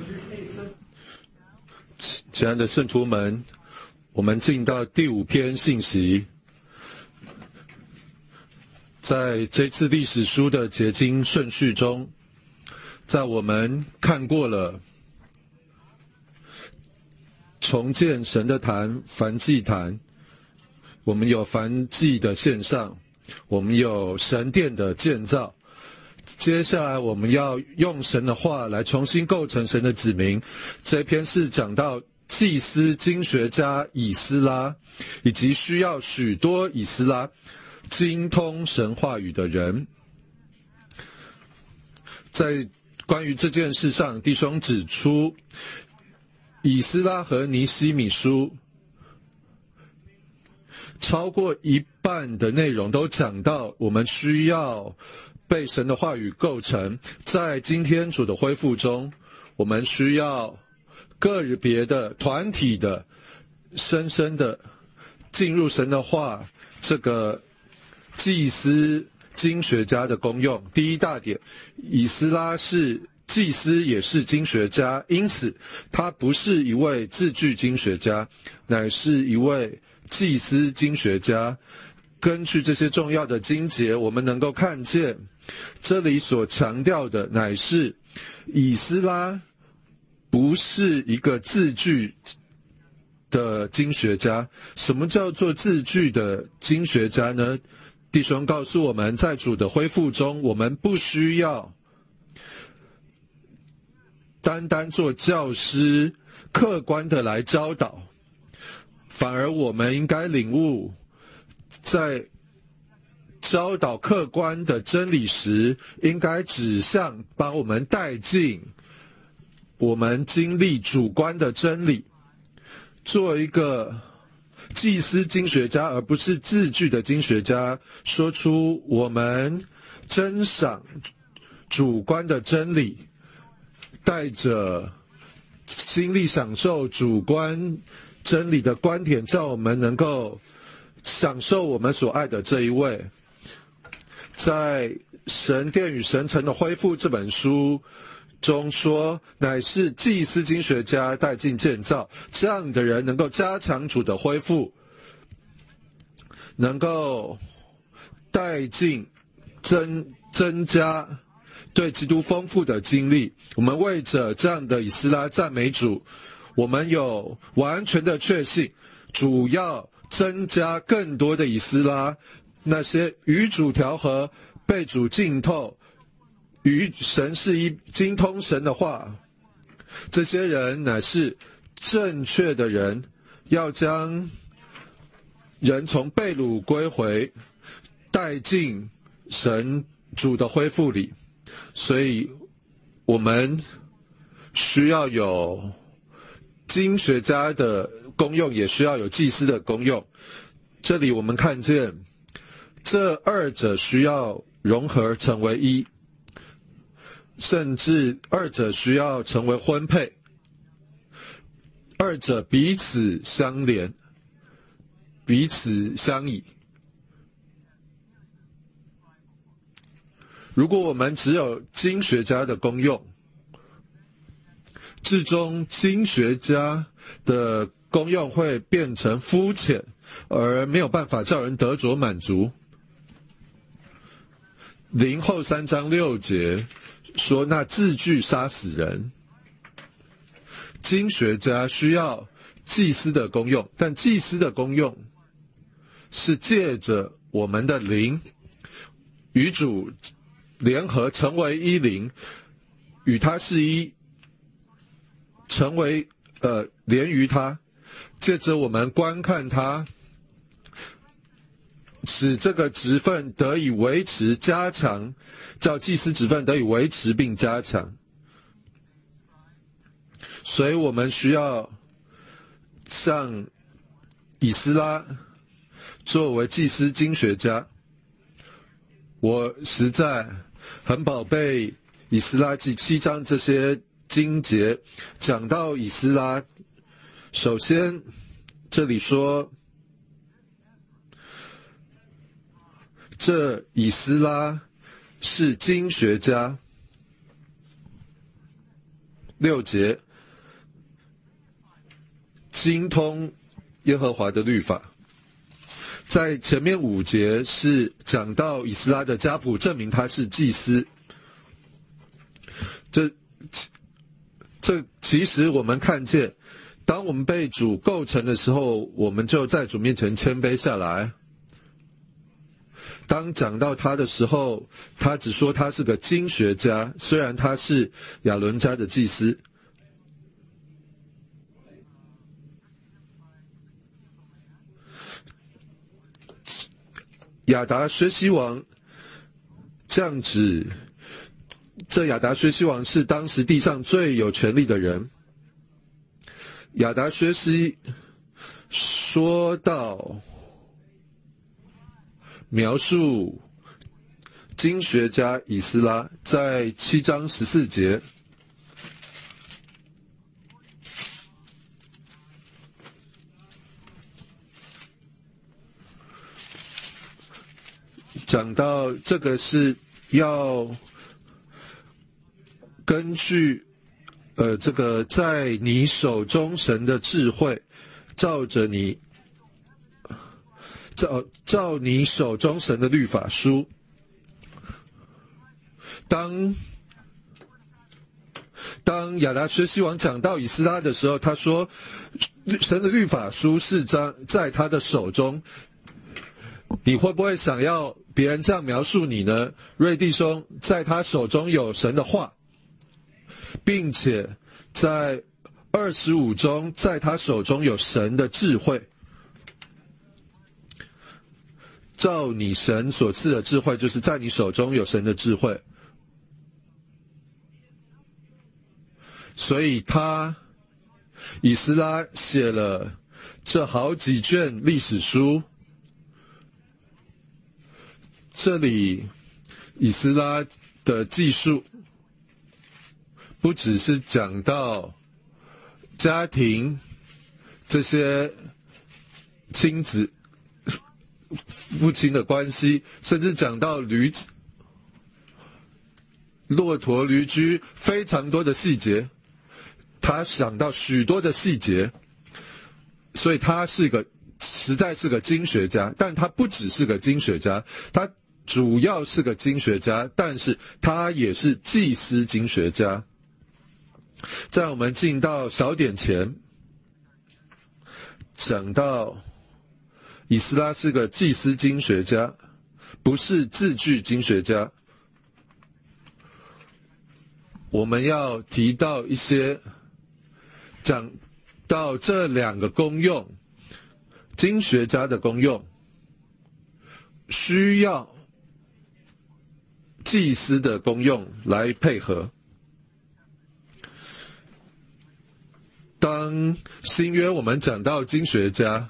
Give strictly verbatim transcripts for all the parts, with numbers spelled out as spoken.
亲爱的圣徒们，我们进到第五篇信息。在这次历史书的结经顺序中，在我们看过了重建神的坛燔祭坛，我们有燔祭的献上，我们有神殿的建造，接下来我们要用神的话来重新构成神的子民。这篇是讲到祭司经学家以斯拉，以及需要许多以斯拉精通神话语的人。在关于这件事上，弟兄指出，以斯拉和尼希米书超过一半的内容都讲到我们需要被神的话语构成。在今天主的恢复中，我们需要个别的、团体的、深深的进入神的话，这个祭司经学家的功用。第一大点，以斯拉是祭司，也是经学家，因此他不是一位字句经学家，乃是一位祭司经学家。根据这些重要的经节，我们能够看见这里所强调的乃是以斯拉不是一个字句的经学家。什么叫做字句的经学家呢？弟兄告诉我们，在主的恢复中，我们不需要单单做教师，客观的来教导，反而我们应该领悟，在教导客观的真理时，应该指向把我们带进我们经历主观的真理。做一个祭司经学家，而不是字句的经学家，说出我们珍赏主观的真理，带着经历享受主观真理的观点，叫我们能够享受我们所爱的这一位。在《神殿与神城的恢复》这本书中说，乃是祭司经学家带进建造，这样的人能够加强主的恢复，能够带进增增加对基督丰富的经历。我们为着这样的以斯拉赞美主，我们有完全的确信，主要增加更多的以斯拉，那些与主调和、被主浸透、与神是一精通神的话，这些人乃是正确的人，要将人从被掳归回带进神主的恢复里。所以我们需要有经学家的功用，也需要有祭司的功用。这里我们看见这二者需要融合成为一，甚至二者需要成为婚配，二者彼此相连，彼此相倚。如果我们只有经学家的功用，至终经学家的功用会变成肤浅，而没有办法叫人得着满足。林后三章六节说，那字句杀死人。经学家需要祭司的功用，但祭司的功用是借着我们的灵与主联合，成为一灵，与他是一，成为呃连于他，借着我们观看他，使这个职分得以维持加强，叫祭司职分得以维持并加强。所以我们需要像以斯拉作为祭司经学家。我实在很宝贝以斯拉记七章这些经节，讲到以斯拉，首先这里说，这以斯拉是经学家。 六节，精通耶和华的律法。在前面五节是讲到以斯拉的家谱，证明他是祭司。这这其实我们看见，当我们被主构成的时候，我们就在主面前谦卑下来。当讲到他的时候，他只说他是个经学家，虽然他是亚伦家的祭司。亚达薛西王降旨，这亚达薛西王是当时地上最有权力的人。亚达薛西说到描述经学家以斯拉，在七章十四节，讲到这个是要根据呃这个在你手中神的智慧，照着你照照你手中神的律法书。当当亚达薛西王讲到以斯拉的时候，他说神的律法书是在他的手中。你会不会想要别人这样描述你呢？瑞弟兄在他手中有神的话，并且在二十五中在他手中有神的智慧。照你神所赐的智慧，就是在你手中有神的智慧。所以他以斯拉写了这好几卷历史书。这里以斯拉的记述不只是讲到家庭这些亲子父亲的关系，甚至讲到驴子、骆驼、驴驹，非常多的细节。他想到许多的细节，所以他是个实在是个经学家。但他不只是个经学家，他主要是个经学家，但是他也是祭司经学家。在我们进到小点前，讲到以斯拉是个祭司经学家，不是字句经学家。我们要提到一些讲到这两个功用，经学家的功用需要祭司的功用来配合。当新约我们讲到经学家，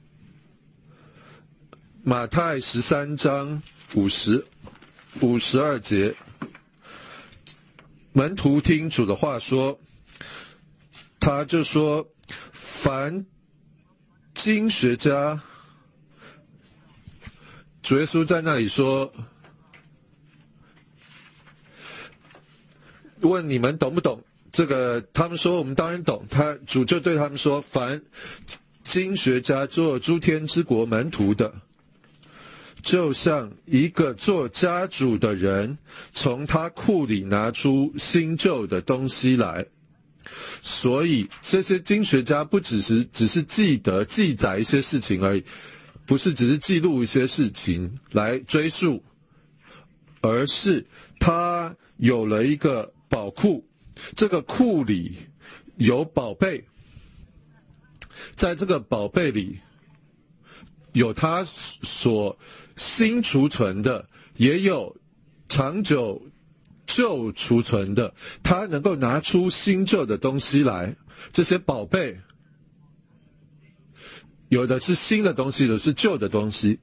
马太十三章五十五十二节，门徒听主的话说，他就说，凡经学家，主耶稣在那里说，问你们懂不懂这个？他们说我们当然懂。他主就对他们说，凡经学家做诸天之国门徒的，就像一个做家主的人从他库里拿出新旧的东西来。所以这些经学家不只是只是记得记载一些事情而已，不是只是记录一些事情来追溯，而是他有了一个宝库，这个库里有宝贝，在这个宝贝里有他所新储存的，也有长久旧储存的，他能够拿出新旧的东西来。这些宝贝有的是新的东西，有的是旧的东西。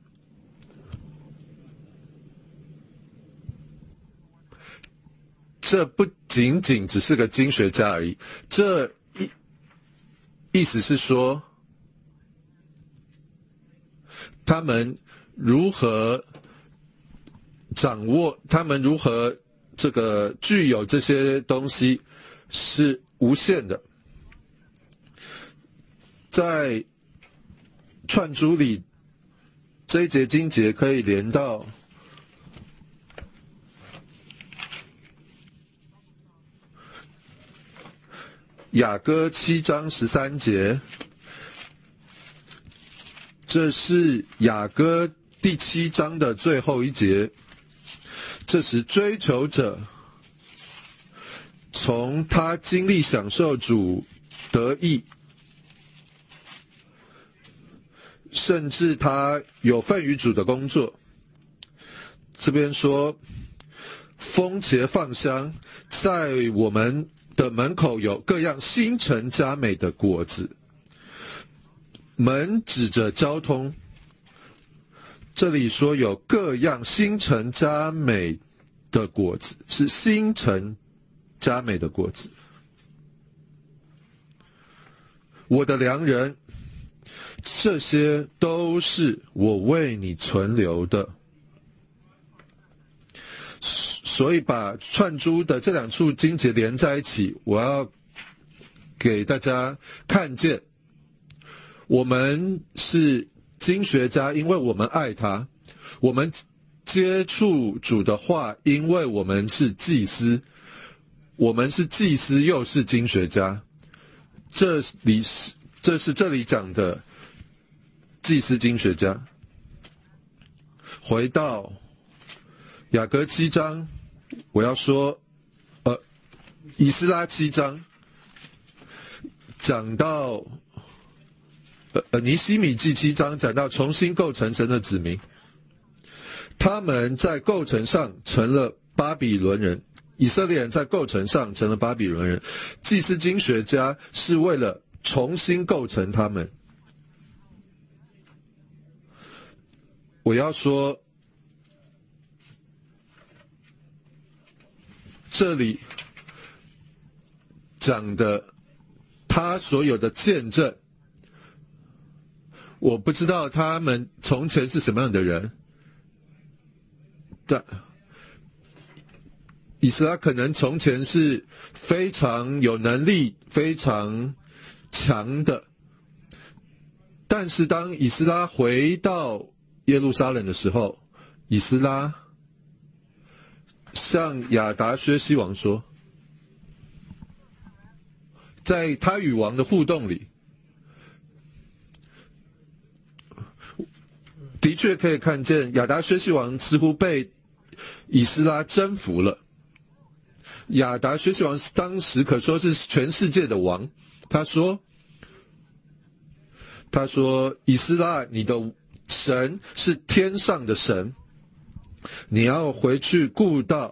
这不仅仅只是个经学家而已，这意意思是说，他们如何掌握，他们如何这个具有这些东西，是无限的。在串珠里，这一节经节可以连到雅歌七章十三节，这是雅歌第七章的最后一节。这时追求者从他经历享受主得益，甚至他有份于主的工作。这边说风茄放香，在我们的门口有各样新陈佳美的果子。门指着交通，这里说有各样新陈佳美的果子，是新陈佳美的果子。我的良人，这些都是我为你存留的。所以把串珠的这两处经节连在一起，我要给大家看见，我们是经学家，因为我们爱他；我们接触主的话，因为我们是祭司。我们是祭司，又是经学家。这里是，这是这里讲的祭司经学家。回到雅歌七章，我要说，呃，以斯拉七章讲到，呃呃，尼希米记七章讲到重新构成神的子民，他们在构成上成了巴比伦人，以色列人在构成上成了巴比伦人，祭司经学家是为了重新构成他们。我要说，这里讲的他所有的见证，我不知道他们从前是什么样的人，但以斯拉可能从前是非常有能力、非常强的，但是当以斯拉回到耶路撒冷的时候，以斯拉向亚达薛西王说，在他与王的互动里，的确可以看见亚达薛西王似乎被以斯拉征服了。亚达薛西王当时可说是全世界的王，他说他说以斯拉，你的神是天上的神，你要回去顾到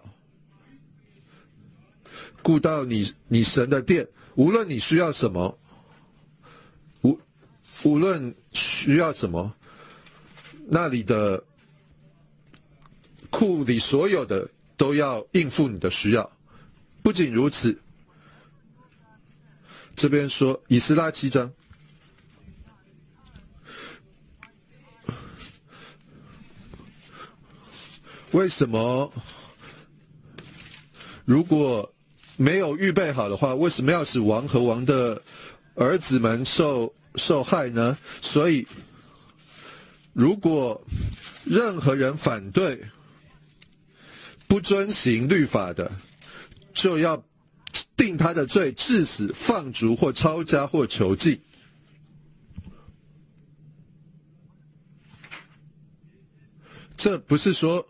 顾到你你神的殿，无论你需要什么，无无论需要什么，那里的库里所有的都要应付你的需要。不仅如此，这边说以斯拉七章，为什么如果没有预备好的话，为什么要使王和王的儿子们受受害呢？所以如果任何人反对不遵行律法的，就要定他的罪，治死、放逐或抄家或囚禁。这不是说，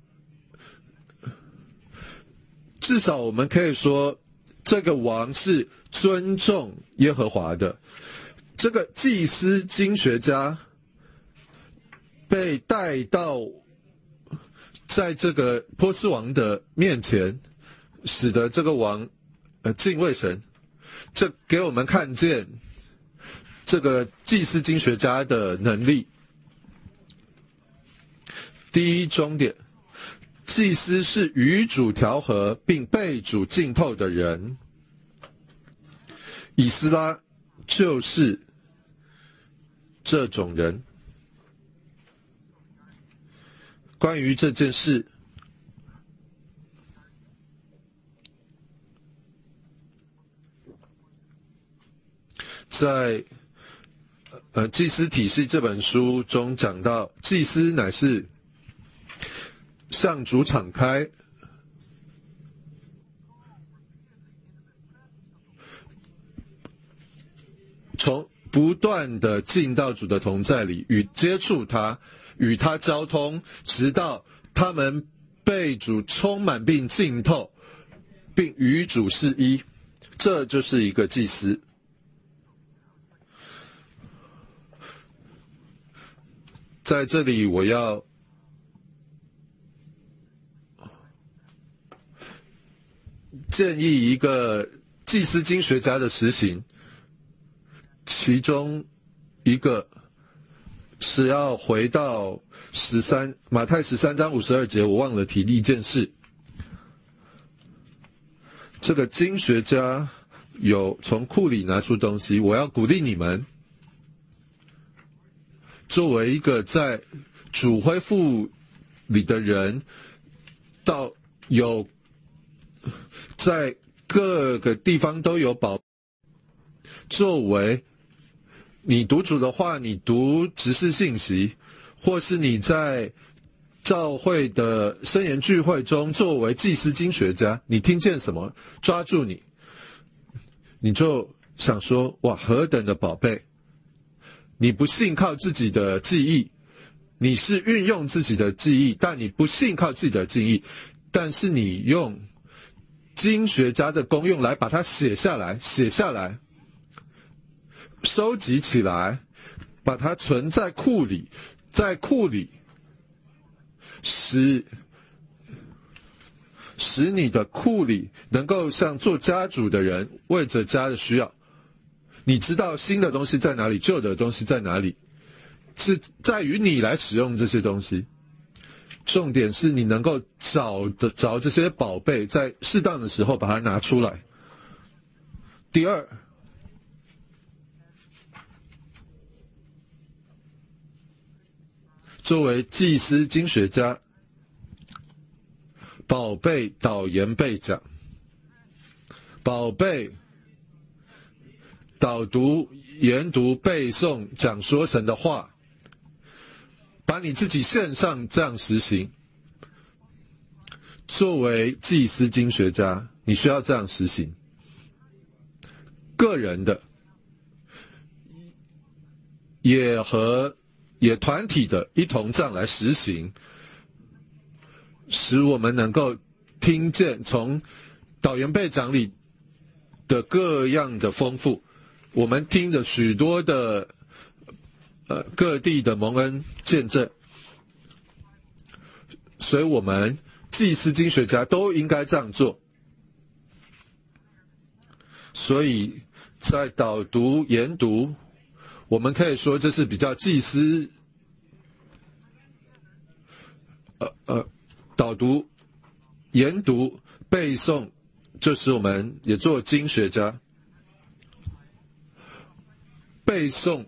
至少我们可以说，这个王是尊重耶和华的。这个祭司经学家被带到在这个波斯王的面前，使得这个王呃敬畏神，这给我们看见这个祭司经学家的能力。第一终点，祭司是与主调和并被主浸透的人，以斯拉就是这种人。关于这件事， 在呃祭司体系这本书中讲到，祭司乃是向主敞开，从不断的进到主的同在里，与接触他，与他交通，直到他们被主充满并浸透，并与主是一。这就是一个祭司。在这里我要建议一个祭司经学家的实行，其中一个是要回到十三马太十三章五十二节，我忘了提一件事。这个经学家有从库里拿出东西，我要鼓励你们，作为一个在主恢复里的人，到有在各个地方都有宝，作为你读主的话，你读执事信息，或是你在教会的申言聚会中作为祭司经学家，你听见什么抓住你，你就想说，哇，何等的宝贝！你不信靠自己的记忆，你是运用自己的记忆，但你不信靠自己的记忆，但是你用经学家的功用来把它写下来，写下来，收集起来，把它存在库里，在库里使使你的库里能够像做家主的人，为着家的需要，你知道新的东西在哪里，旧的东西在哪里，是在于你来使用这些东西。重点是你能够找得着这些宝贝，在适当的时候把它拿出来。第二，作为祭司经学家，宝贝导言背讲，宝贝导读研读背诵讲说神的话，把你自己献上，这样实行。作为祭司经学家，你需要这样实行。个人的也和也团体的一同这样来实行，使我们能够听见从导言背讲里的各样的丰富。我们听着许多的呃各地的蒙恩见证，所以我们祭司经学家都应该这样做。所以在导读研读，我们可以说这是比较祭司呃呃导读研读背诵，就是我们也做经学家。背诵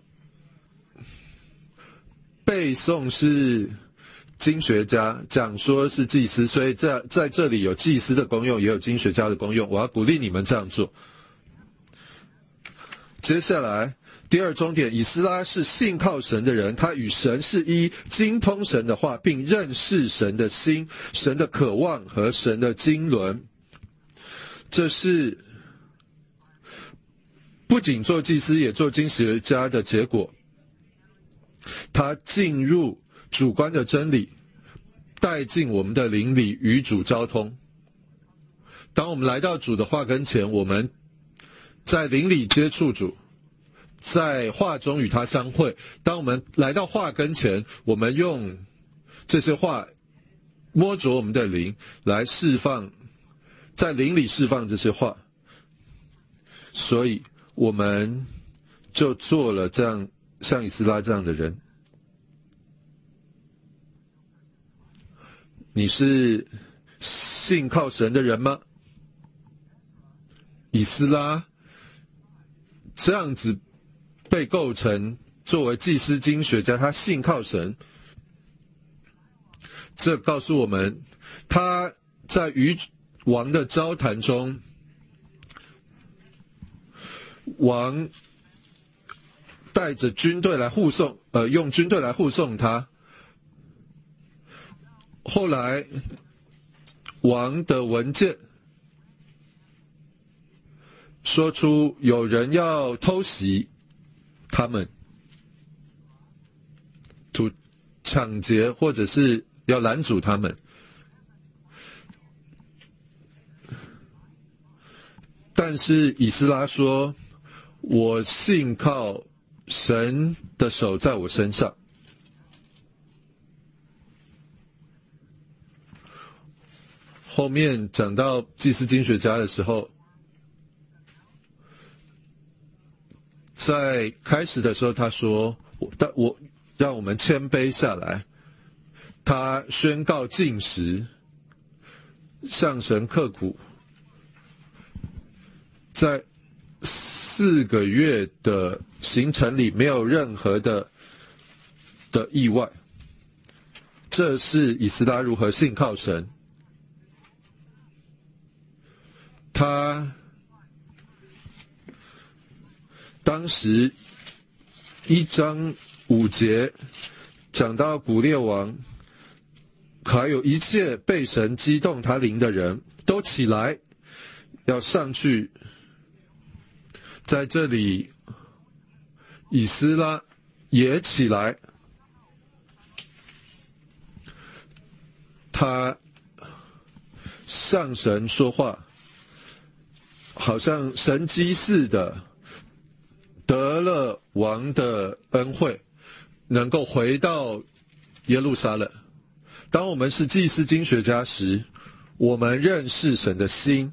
背诵是经学家，讲说是祭司，所以在在这里有祭司的功用，也有经学家的功用。我要鼓励你们这样做。接下来第二重点，以斯拉是信靠神的人，他与神是一，精通神的话，并认识神的心、神的渴望和神的经纶。这是不仅做祭司也做经学家的结果。他进入主观的真理，带进我们的灵里，与主交通。当我们来到主的话跟前，我们在灵里接触主，在话中与他相会。当我们来到话跟前，我们用这些话摸着我们的灵来释放，在灵里释放这些话。所以我们就做了这样像以斯拉这样的人。你是信靠神的人吗？以斯拉这样子被构成作为祭司经学家，他信靠神，这告诉我们他在与王的交谈中，王带着军队来护送，呃，用军队来护送他。后来，王的文件说出有人要偷袭他们，图抢劫或者是要拦阻他们。但是以斯拉说，我信靠神的手在我身上。后面讲到祭司经学家的时候，在开始的时候他说，但我让我们谦卑下来。他宣告禁食，向神刻苦，在四个月的行程里没有任何的的意外。这是以斯拉如何信靠神。他当时一章五节讲到古列王，还有一切被神激动他灵的人都起来，要上去。在这里，以斯拉也起来，他向神说话，好像神迹似的得了王的恩惠，能够回到耶路撒冷。当我们是祭司经学家时，我们认识神的心，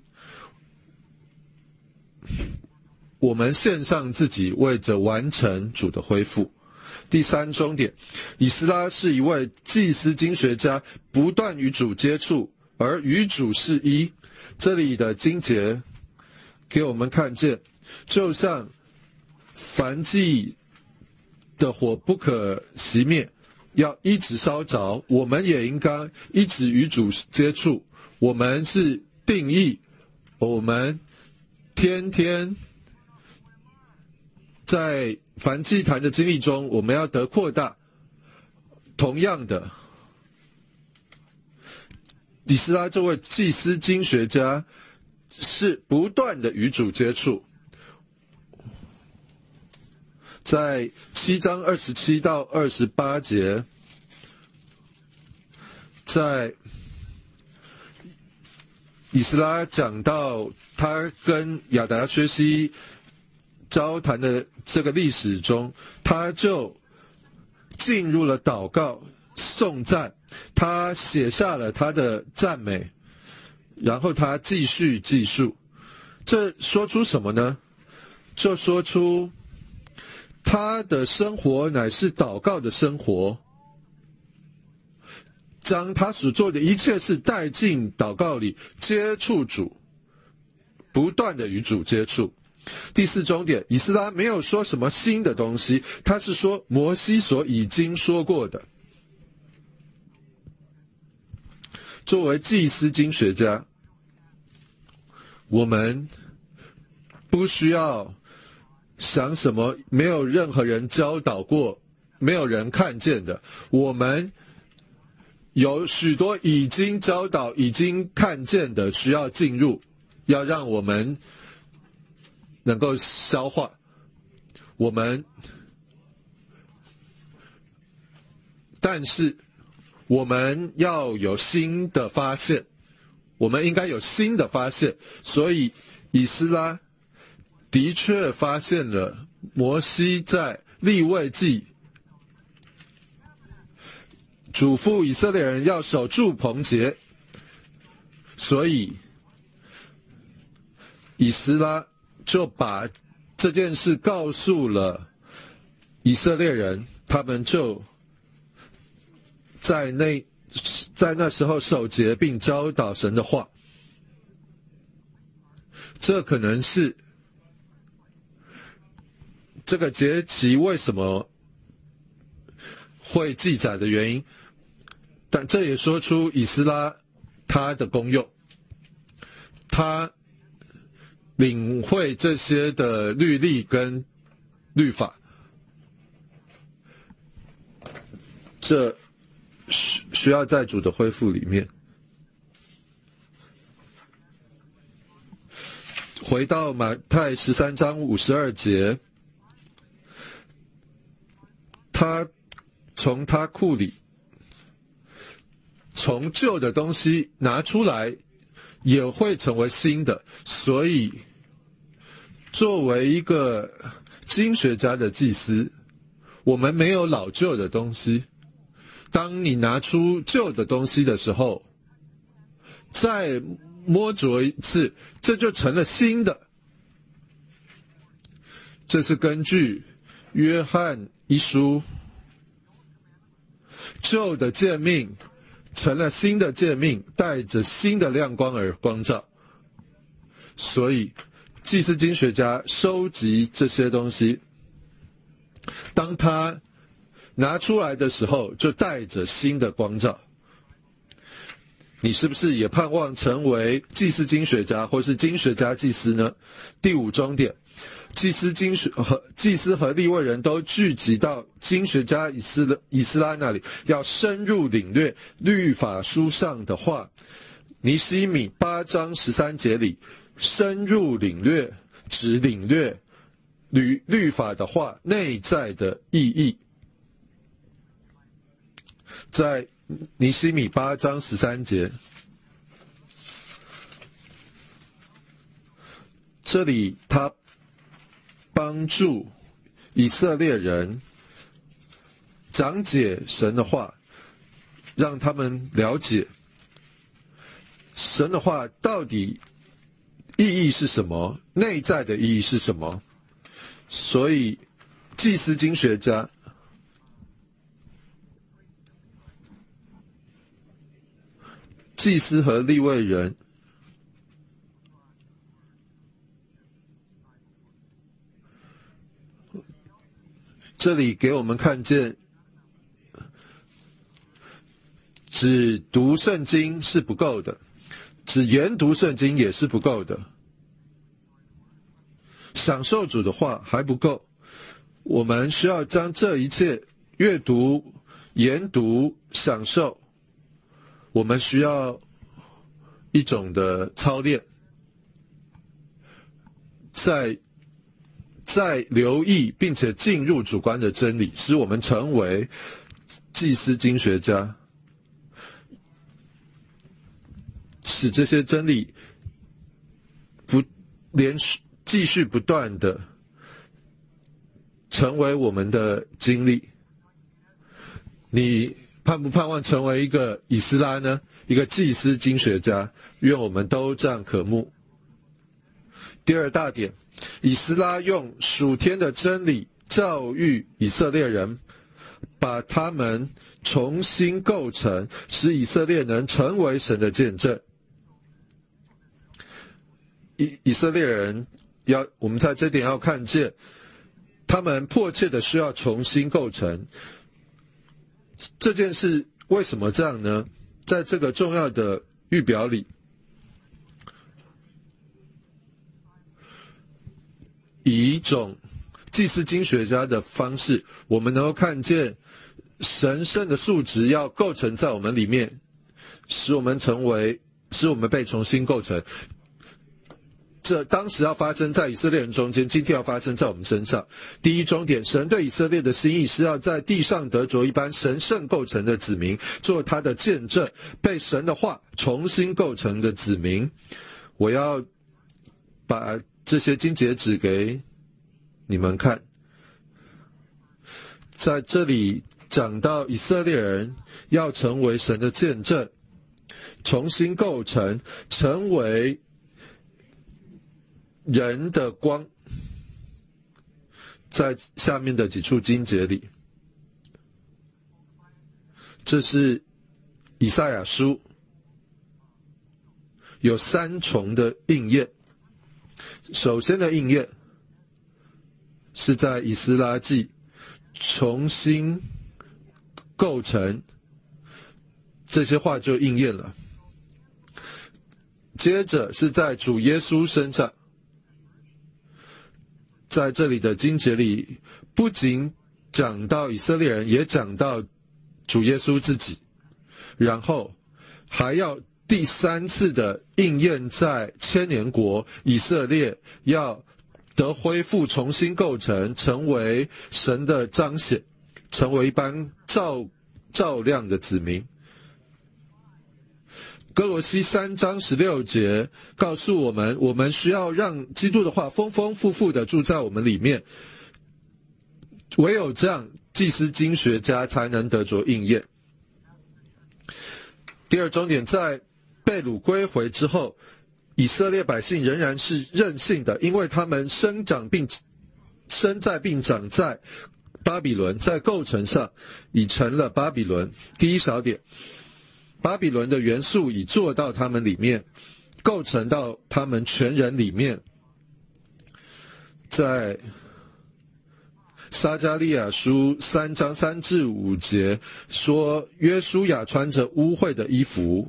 我们献上自己，为着完成主的恢复。第三重点，以斯拉是一位祭司经学家，不断与主接触，而与主是一。这里的经节给我们看见，就像燔祭的火不可熄灭，要一直烧着，我们也应该一直与主接触。我们是定义，我们天天在燔祭坛的经历中，我们要得扩大。同样的，以斯拉这位祭司经学家是不断的与主接触。在七章二十七到二十八节，在以斯拉讲到他跟亚达薛西交谈的这个历史中，他就进入了祷告颂赞，他写下了他的赞美，然后他继续记述。这说出什么呢？就说出他的生活乃是祷告的生活，将他所做的一切事带进祷告里，接触主，不断的与主接触。第四重点，以斯拉没有说什么新的东西，他是说摩西所已经说过的。作为祭司经学家，我们不需要想什么没有任何人教导过，没有人看见的。我们有许多已经教导、已经看见的需要进入，要让我们能够消化。我们，但是我们要有新的发现，我们应该有新的发现。所以以斯拉的确发现了摩西在利未记嘱咐以色列人要守住棚节，所以以斯拉就把这件事告诉了以色列人，他们就在那在那时候守节并教导神的话。这可能是这个节期为什么会记载的原因，但这也说出以斯拉他的功用，他领会这些的律例跟律法， 这需需要在主的恢复里面。回到马太十三章五十二节，他从他库里从旧的东西拿出来，也会成为新的。所以作为一个经学家的祭司，我们没有老旧的东西。当你拿出旧的东西的时候，再摸着一次，这就成了新的。这是根据约翰一书，旧的诫命成了新的诫命，带着新的亮光而光照。所以祭司经学家收集这些东西，当他拿出来的时候，就带着新的光照。你是不是也盼望成为祭司经学家，或是经学家祭司呢？第五重点，祭司经学和祭司和利未人都聚集到经学家以斯以斯拉那里，要深入领略律法书上的话。尼希米八章十三节里，深入领略指领略律律法的话内在的意义。在尼希米八章十三节，这里他帮助以色列人讲解神的话，让他们了解神的话到底意义是什么，内在的意义是什么。所以祭司经学家祭司和利未人这里给我们看见，只读圣经是不够的，只研读圣经也是不够的，享受主的话还不够。我们需要将这一切阅读、研读、享受，我们需要一种的操练，在在留意并且进入主观的真理，使我们成为祭司经学家，使这些真理不连续继续不断的成为我们的经历。你盼不盼望成为一个以斯拉呢？一个祭司经学家？愿我们都这样渴慕。第二大点，以斯拉用属天的真理教育以色列人，把他们重新构成，使以色列能成为神的见证。以以色列人要，我们在这点要看见，他们迫切的需要重新构成。这件事为什么这样呢？在这个重要的预表里，以一种祭司经学家的方式，我们能够看见神圣的素质要构成在我们里面，使我们成为，使我们被重新构成。这当时要发生在以色列人中间，今天要发生在我们身上。第一终点，神对以色列的心意是要在地上得着一般神圣构成的子民，做他的见证，被神的话重新构成的子民。我要把这些经节指给你们看。在这里讲到以色列人要成为神的见证，重新构成，成为人的光，在下面的几处经节里，这是以赛亚书有三重的应验。首先的应验是在以斯拉记重新构成，这些话就应验了。接着是在主耶稣身上，在这里的经节里，不仅讲到以色列人，也讲到主耶稣自己，然后还要第三次的应验在千年国以色列要得恢复重新构成，成为神的彰显，成为一般照照亮的子民。哥罗西三章十六节告诉我们，我们需要让基督的话丰丰富富的住在我们里面，唯有这样，祭司经学家才能得着应验。第二重点，在被掳归回之后，以色列百姓仍然是任性的，因为他们生长并生在并长在巴比伦，在构成上已成了巴比伦。第一小点，巴比伦的元素已做到他们里面，构成到他们全人里面。在撒迦利亚书三章三至五节说，约书亚穿着污秽的衣服，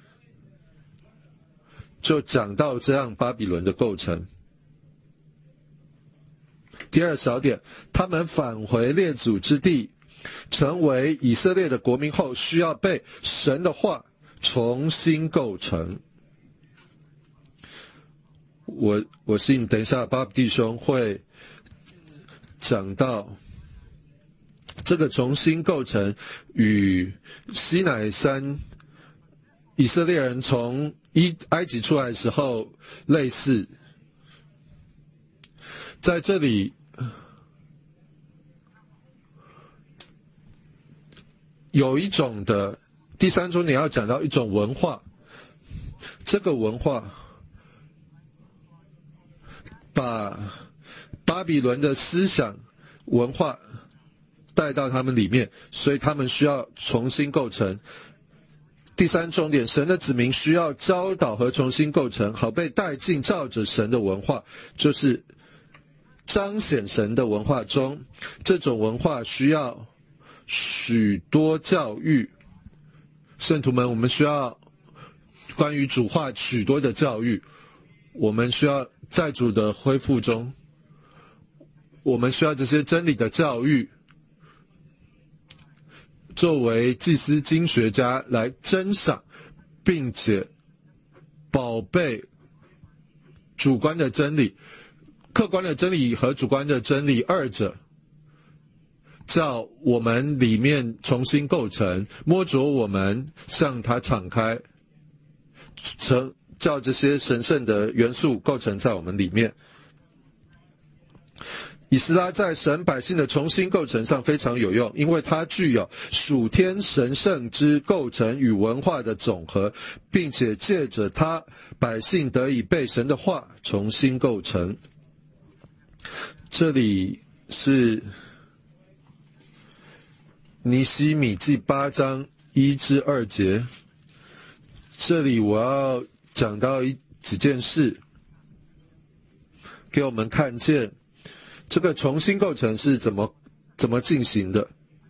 就讲到这样巴比伦的构成。第二小点，他们返回列祖之地，成为以色列的国民后，需要被神的话重新构成。我我信等一下巴比弟兄会讲到这个重新构成与西乃山以色列人从埃及出来的时候类似。在这里有一种的第三重点要讲到一种文化，这个文化把巴比伦的思想文化带到他们里面，所以他们需要重新构成。第三重点，神的子民需要教导和重新构成，好被带进照着神的文化，就是彰显神的文化中。这种文化需要许多教育，圣徒们，我们需要关于主话许多的教育，我们需要在主的恢复中，我们需要这些真理的教育，作为祭司经学家来珍赏并且宝贝主观的真理，客观的真理和主观的真理二者叫我们里面重新构成，摸着我们向它敞开，成叫这些神圣的元素构成在我们里面。以斯拉在神百姓的重新构成上非常有用，因为它具有属天神圣之构成与文化的总和，并且借着它，百姓得以被神的话重新构成。这里是尼希米记八章一至二节，这里我要讲到一几件事，给我们看见这个重新构成是怎么怎么进行的。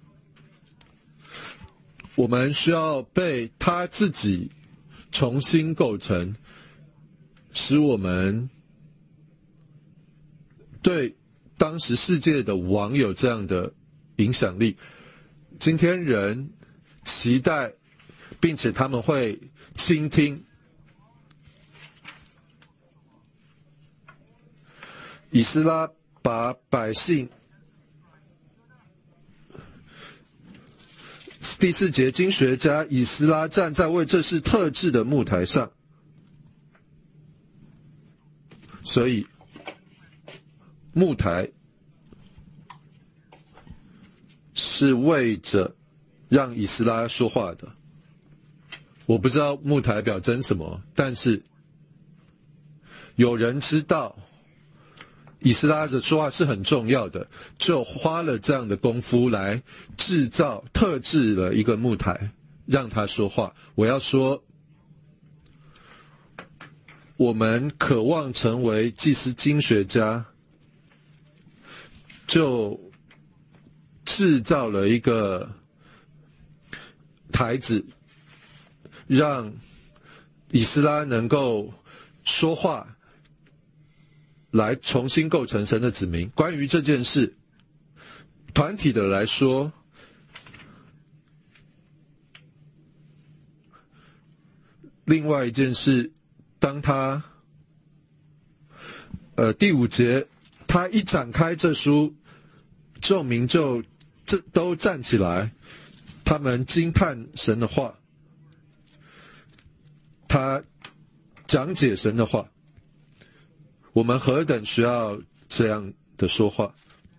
我们需要被他自己重新构成，使我们对当时世界的王有这样的影响力。今天人期待并且他们会倾听。以斯拉把百姓，第四节，经学家以斯拉站在为这事特制的木台上，所以木台是为着让以斯拉说话的。我不知道木台表征什么，但是有人知道以斯拉的说话是很重要的，就花了这样的功夫来制造特制了一个木台让他说话。我要说，我们渴望成为祭司经学家，就制造了一个台子，让以斯拉能够说话，来重新构成神的子民。关于这件事，团体的来说， 另外一件事，当他呃第五节，他一展开这书，众民就这都站起来，他们惊叹神的话，他讲解神的话。我们何等需要这样的说话。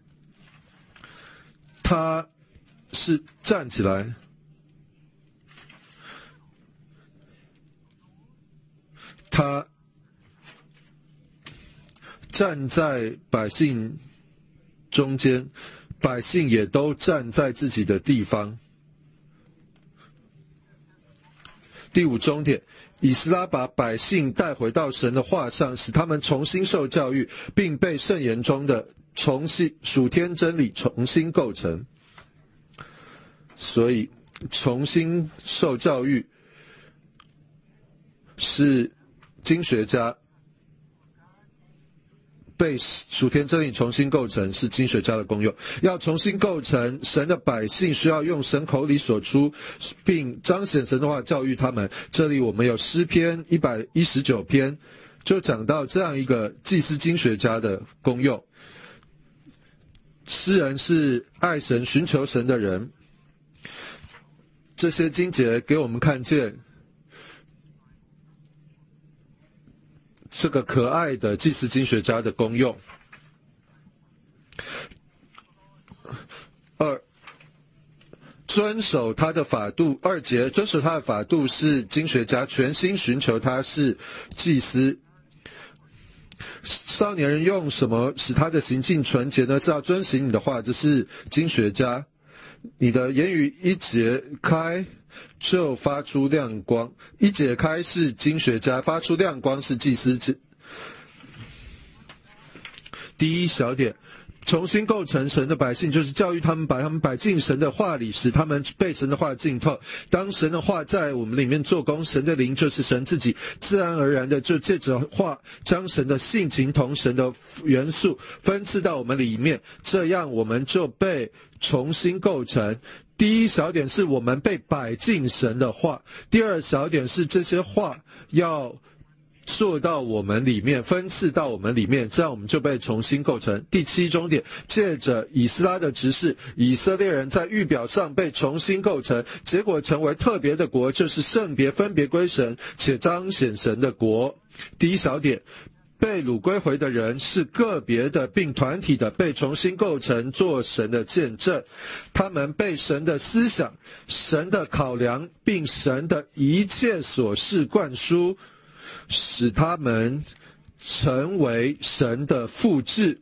他是站起来，他站在百姓中间，百姓也都站在自己的地方。第五终点，以斯拉把百姓带回到神的话上，使他们重新受教育，并被圣言中的重新属天真理重新构成。所以重新受教育是经学家，被属天真理重新构成是经学家的功用。要重新构成神的百姓，需要用神口里所出，并彰显神的话教育他们。这里我们有诗篇一百一十九篇，就讲到这样一个祭司经学家的功用。诗人是爱神寻求神的人，这些经节给我们看见这个可爱的祭司经学家的功用。二，遵守他的法度。二节，遵守他的法度是经学家全心寻求他是祭司。少年人用什么使他的行径纯洁呢？是要遵行你的话，这是经学家。你的言语一解开就发出亮光，一解开是经学家，发出亮光是祭司。第一小点，重新构成神的百姓，就是教育他们，把他们摆进神的话里，使他们被神的话浸透。当神的话在我们里面做工，神的灵就是神自己，自然而然的就借着话将神的性情同神的元素分赐到我们里面，这样我们就被重新构成。第一小点是我们被摆进神的话，第二小点是这些话要做到我们里面，分赐到我们里面，这样我们就被重新构成。第七终点，借着以斯拉的执事，以色列人在预表上被重新构成，结果成为特别的国，就是圣别分别归神且彰显神的国。第一小点，被掳归回的人是个别的并团体的被重新构成做神的见证，他们被神的思想、神的考量并神的一切所事灌输，使他们成为神的复制。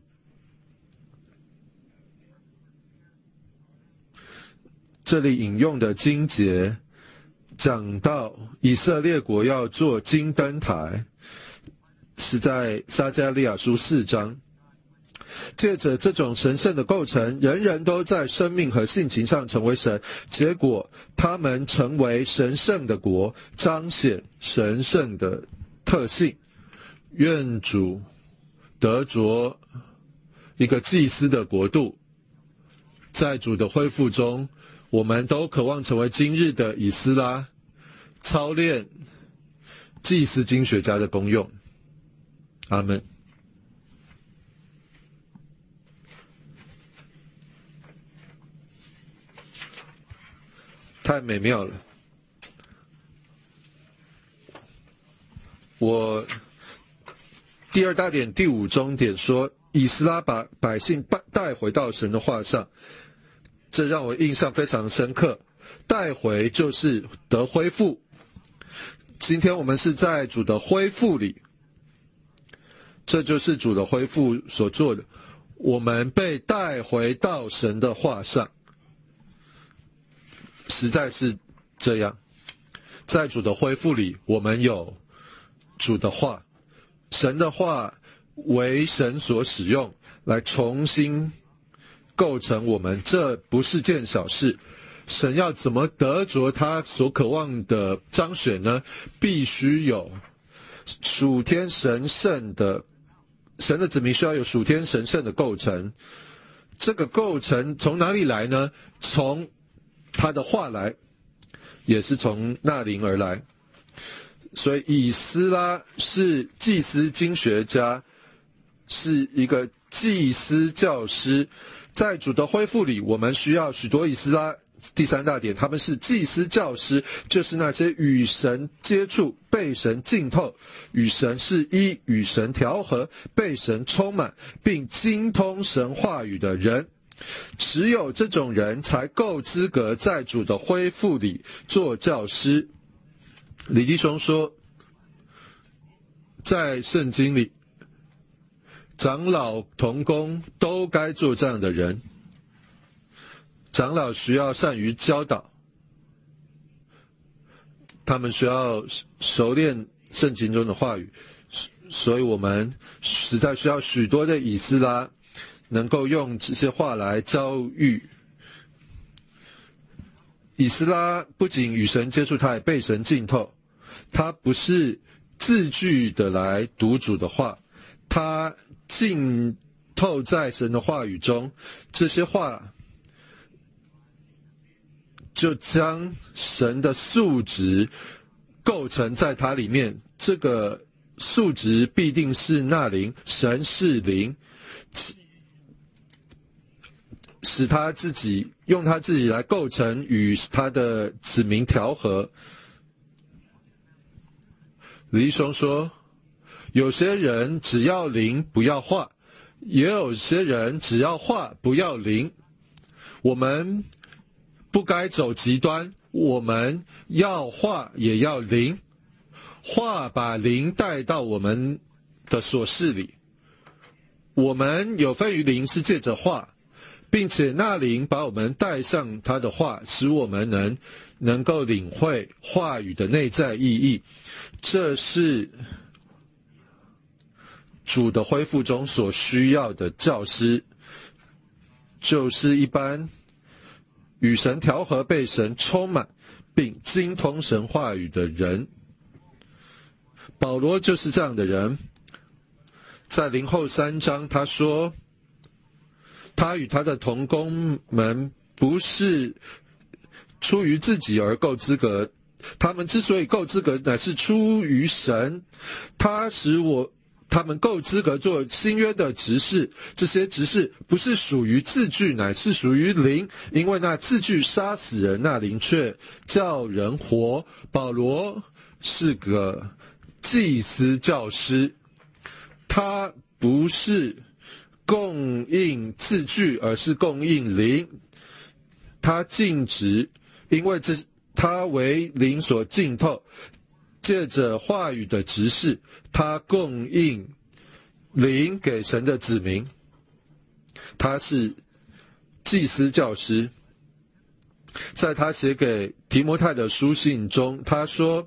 这里引用的经节讲到以色列国要做金灯台，是在撒迦利亚书四章。借着这种神圣的构成，人人都在生命和性情上成为神，结果他们成为神圣的国，彰显神圣的特性。愿主得着一个祭司的国度，在主的恢复中，我们都渴望成为今日的以斯拉，操练祭司经学家的功用。阿们。太美妙了。我第二大点第五终点说，以斯拉把百姓带回到神的话上，这让我印象非常深刻。带回就是得恢复，今天我们是在主的恢复里，这就是主的恢复所做的，我们被带回到神的话上，实在是这样。在主的恢复里，我们有主的话，神的话为神所使用，来重新构成我们，这不是件小事。神要怎么得着他所渴望的彰显呢？必须有属天神圣的，神的子民需要有属天神圣的构成。这个构成从哪里来呢？从他的话来，也是从那灵而来。 所以以斯拉是祭司经学家，是一个祭司教师。在主的恢复里，我们需要许多以斯拉。第三大点，他们是祭司教师，就是那些与神接触、被神浸透、与神是一、与神调和、被神充满，并精通神话语的人。只有这种人才够资格在主的恢复里做教师。李弟兄说，在圣经里，长老、同工都该做这样的人。长老需要善于教导，他们需要熟练圣经中的话语，所以我们实在需要许多的以斯拉能够用这些话来教育。以斯拉不仅与神接触，他也被神浸透。他不是字句的来读主的话，他浸透在神的话语中，这些话就将神的素质构成在它里面。这个素质必定是那灵，神是灵，使他自己用他自己来构成与他的子民调和。李弟兄说，有些人只要灵不要话，也有些人只要话不要灵。我们不该走极端，我们要话也要灵，话把灵带到我们的所事里。我们有份于灵是借着话，并且那灵把我们带上他的话，使我们能能够领会话语的内在意义。这是主的恢复中所需要的教师，就是一般与神调和、被神充满并精通神话语的人。保罗就是这样的人。在林后三章他说，他与他的同工们不是出于自己而够资格，他们之所以够资格，乃是出于神。他使我他们够资格做新约的执事，这些执事不是属于字句，乃是属于灵，因为那字句杀死人，那灵却叫人活。保罗是个祭司教师，他不是供应字句，而是供应灵。他尽职，因为这他为灵所浸透，借着话语的执事，他供应灵给神的子民。他是祭司教师。在他写给提摩太的书信中，他说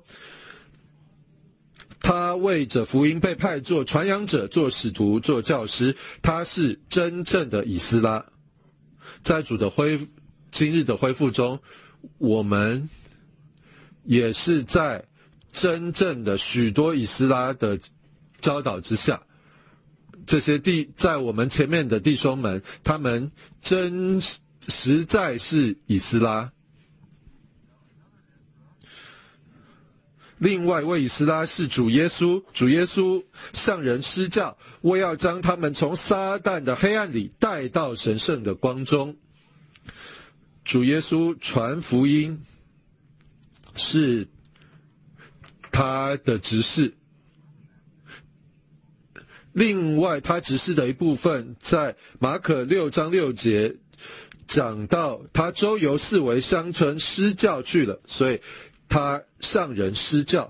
他为着福音被派做传扬者，做使徒，做教师。他是真正的以斯拉。在主的恢今日的恢复中，我们也是在真正的许多以斯拉的教导之下。这些弟在我们前面的弟兄们，他们真实在是以斯拉。另外一位以斯拉是主耶稣，主耶稣向人施教，为要将他们从撒旦的黑暗里带到神圣的光中。主耶稣传福音是他的执事。另外他执事的一部分在马可六章六节讲到，他周游四围乡村施教去了，所以他向人施教。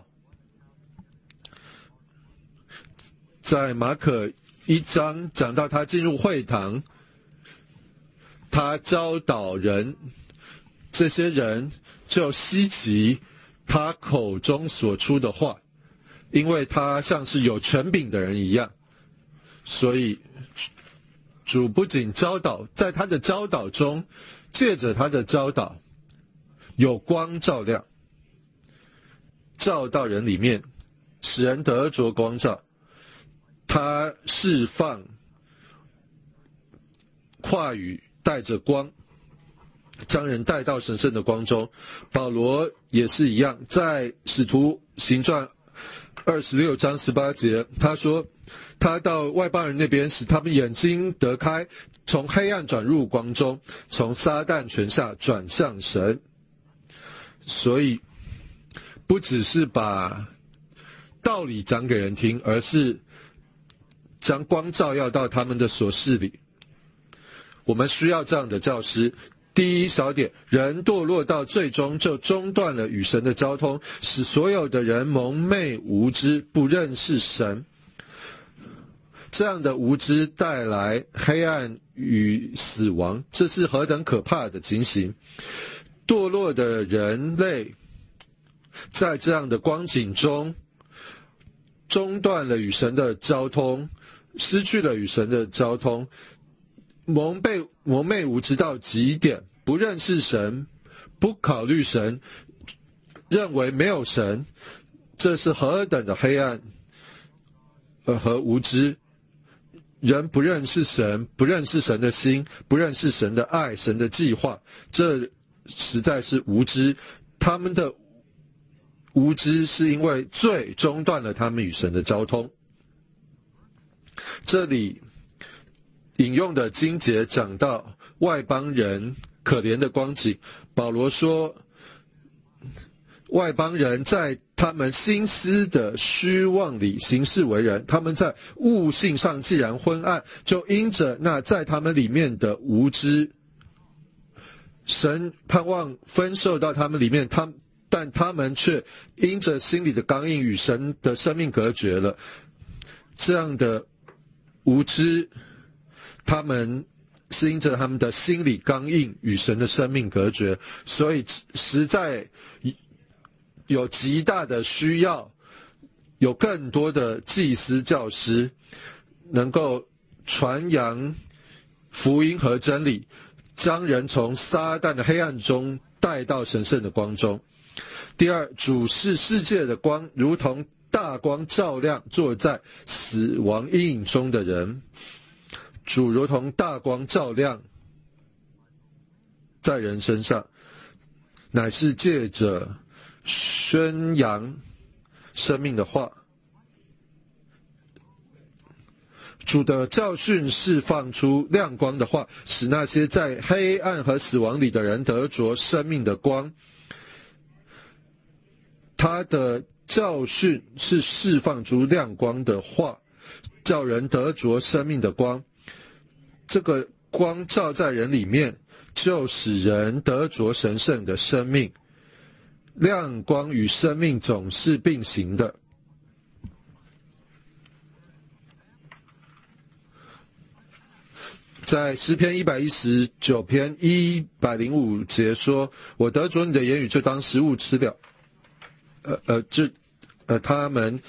在马可一章讲到他进入会堂，他教导人，这些人就稀奇他口中所出的话，因为他像是有权柄的人一样。所以主不仅教导，在他的教导中，借着他的教导有光照亮，照到人里面，使人得着光照。他释放话语带着光，将人带到神圣的光中。保罗也是一样，在使徒行传二十六章十八节，他说他到外邦人那边，使他们眼睛得开，从黑暗转入光中，从撒旦权下转向神。所以不只是把道理讲给人听，而是将光照耀到他们的所事里。我们需要这样的教师。第一小点，人堕落到最终就中断了与神的交通，使所有的人蒙昧无知，不认识神。这样的无知带来黑暗与死亡，这是何等可怕的情形！堕落的人类在这样的光景中中断了与神的交通，失去了与神的交通，蒙被蒙昧无知到极点，不认识神，不考虑神，认为没有神，这是何等的黑暗呃和无知！人不认识神，不认识神的心，不认识神的爱，神的计划，这实在是无知。他们的无知是因为罪中断了他们与神的交通。这里引用的经节讲到外邦人可怜的光景，保罗说外邦人在他们心思的虚妄里行事为人，他们在悟性上既然昏暗，就因着那在他们里面的无知，神盼望分授到他们里面，他但他们却因着心里的刚硬与神的生命隔绝了。这样的无知，他们是因着他们的心理刚硬与神的生命隔绝，所以实在有极大的需要，有更多的祭司教师能够传扬福音和真理，将人从撒旦的黑暗中带到神圣的光中。第二，主是世界的光，如同大光照亮坐在死亡阴影中的人。主如同大光照亮在人身上，乃是借着宣扬生命的话。主的教训释放出亮光的话，使那些在黑暗和死亡里的人得着生命的光。他的教训是释放出亮光的话，叫人得着生命的光。这个光照在人里面，就使人得着神圣的生命。亮光与生命总是并行的。在诗篇一百一十九篇一百零五节说，我得着你的言语，就当食物吃了。呃呃，这呃，他们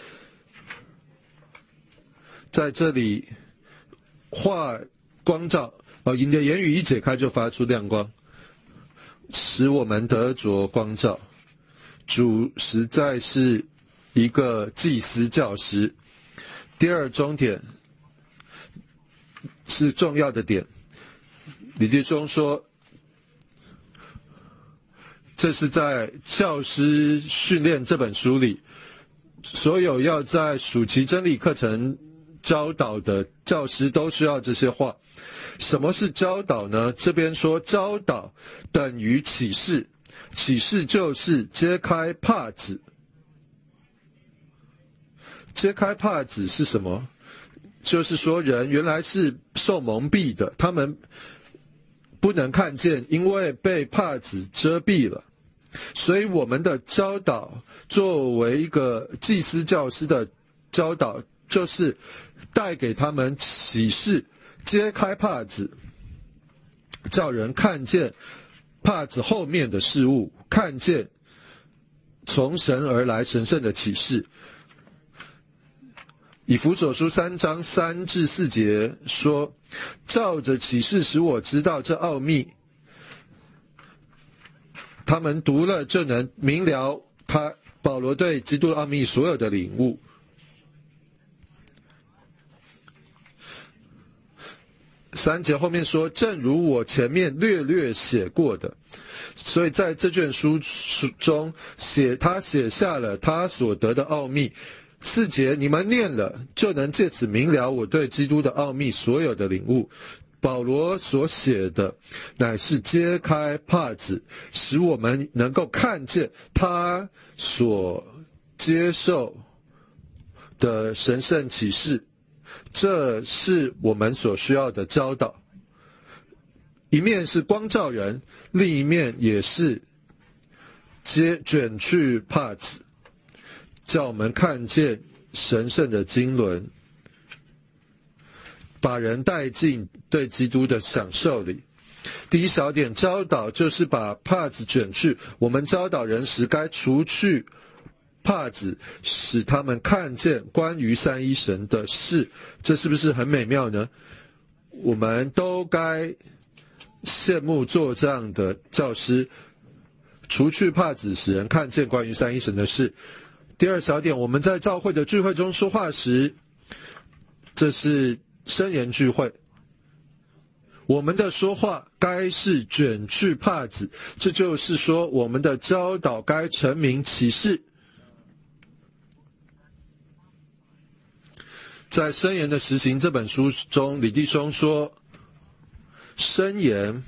在这里话光照，哦，你的言语一解开就发出亮光，使我们得着光照。主实在是一个祭司教师。第二重点是重要的点，李弟兄说，这是在教师训练这本书里，所有要在暑期真理课程教导的教师都需要这些话。什么是教导呢？这边说教导等于启示，启示就是揭开帕子。揭开帕子是什么？就是说人原来是受蒙蔽的，他们不能看见，因为被帕子遮蔽了。所以我们的教导，作为一个祭司教师的教导，就是带给他们启示，揭开帕子，叫人看见帕子后面的事物，看见从神而来神圣的启示。以弗所书三章三至四节说，照着启示使我知道这奥秘，他们读了就能明了他保罗对基督奥秘所有的领悟。 三节后面说，正如我前面略略写过的，所以在这卷书中写他写下了他所得的奥秘。四节你们念了，就能借此明了我对基督的奥秘所有的领悟。保罗所写的乃是揭开帕子，使我们能够看见他所接受的神圣启示，这是我们所需要的教导。一面是光照人，另一面也是揭卷去帕子，叫我们看见神圣的经纶，把人带进对基督的享受里。第一小点教导就是把帕子卷去，我们教导人时该除去帕子，使他们看见关于三一神的事。这是不是很美妙呢？我们都该羡慕做这样的教师，除去帕子，使人看见关于三一神的事。第二小点，我们在教会的聚会中说话时，这是申言聚会，我们的说话该是卷去帕子，这就是说我们的教导该陈明启示。在申言的实行这本书中，李弟兄说，申言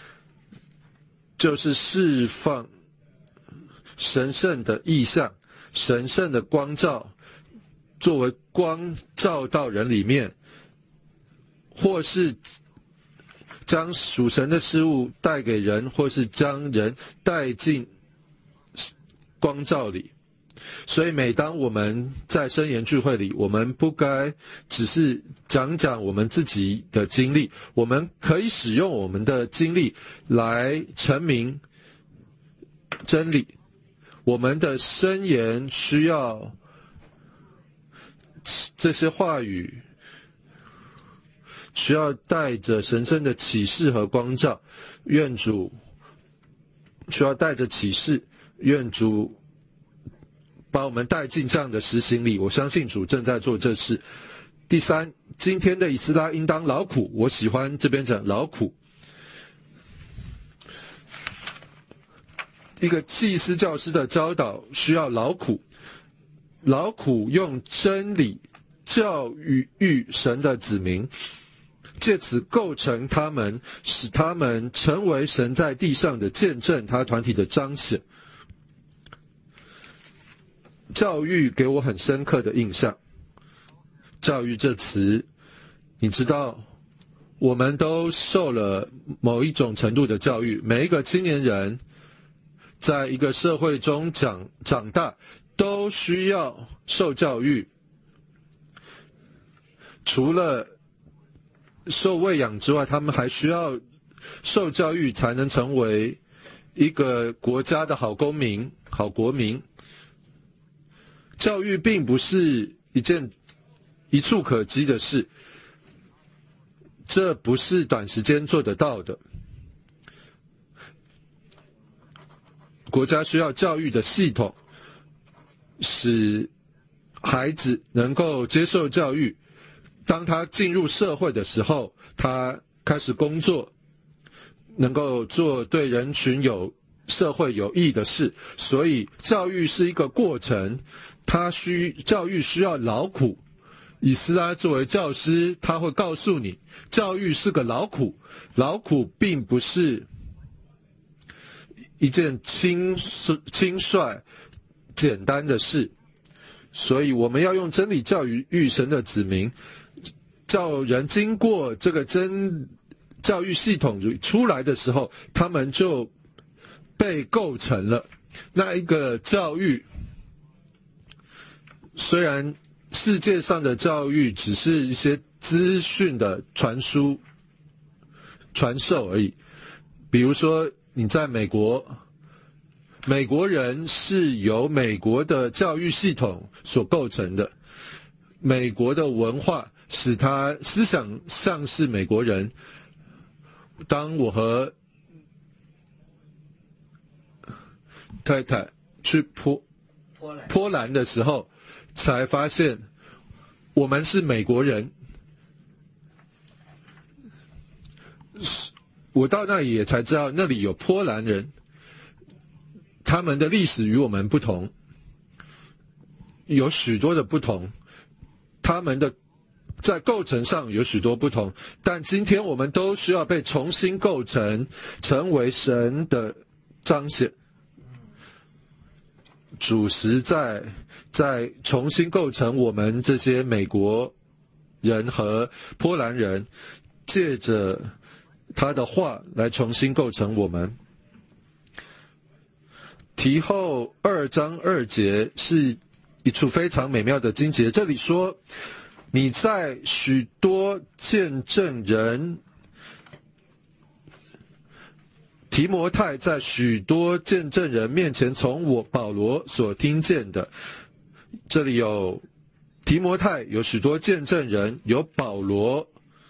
就是释放神圣的意象，神圣的光照，作为光照到人里面，或是将属神的事物带给人，或是将人带进光照里。所以每当我们在申言聚会里，我们不该只是讲讲我们自己的经历，我们可以使用我们的经历来陈明真理。我们的申言需要这些话语需要带着神圣的启示和光照，愿主需要带着启示，愿主把我们带进这样的实行里。我相信主正在做这事。第三，今天的以斯拉应当劳苦，我喜欢这边讲劳苦。一个祭司教师的教导需要劳苦，劳苦用真理教育育神的子民，借此构成他们，使他们成为神在地上的见证，他团体的彰显。教育给我很深刻的印象。教育这词，你知道，我们都受了某一种程度的教育。每一个青年人在一个社会中长长大，都需要受教育。除了受喂养之外，他们还需要受教育，才能成为一个国家的好公民、好国民。教育并不是一件一触可及的事，这不是短时间做得到的。国家需要教育的系统，使孩子能够接受教育。当他进入社会的时候，他开始工作，能够做对人群有社会有益的事。所以教育是一个过程，他需教育需要劳苦。以斯拉作为教师，他会告诉你，教育是个劳苦，劳苦并不是一件轻轻率简单的事。所以我们要用真理教育育神的子民，叫人经过这个真教育系统出来的时候，他们就被构成了。那一个教育，虽然世界上的教育只是一些资讯的传输传授而已。比如说你在美国，美国人是由美国的教育系统所构成的，美国的文化使他思想像是美国人。当我和太太去波波兰的时候，才发现我们是美国人。 我到那里也才知道，那里有波兰人，他们的历史与我们不同，有许多的不同，他们的在构成上有许多不同，但今天我们都需要被重新构成，成为神的彰显。主实在在重新构成我们这些美国人和波兰人，借着他的话来重新构成我们。题后二章二节是一处非常美妙的经节，这里说，你在许多见证人，提摩太在许多见证人面前从我保罗所听见的，这里有提摩太，有许多见证人，有保罗。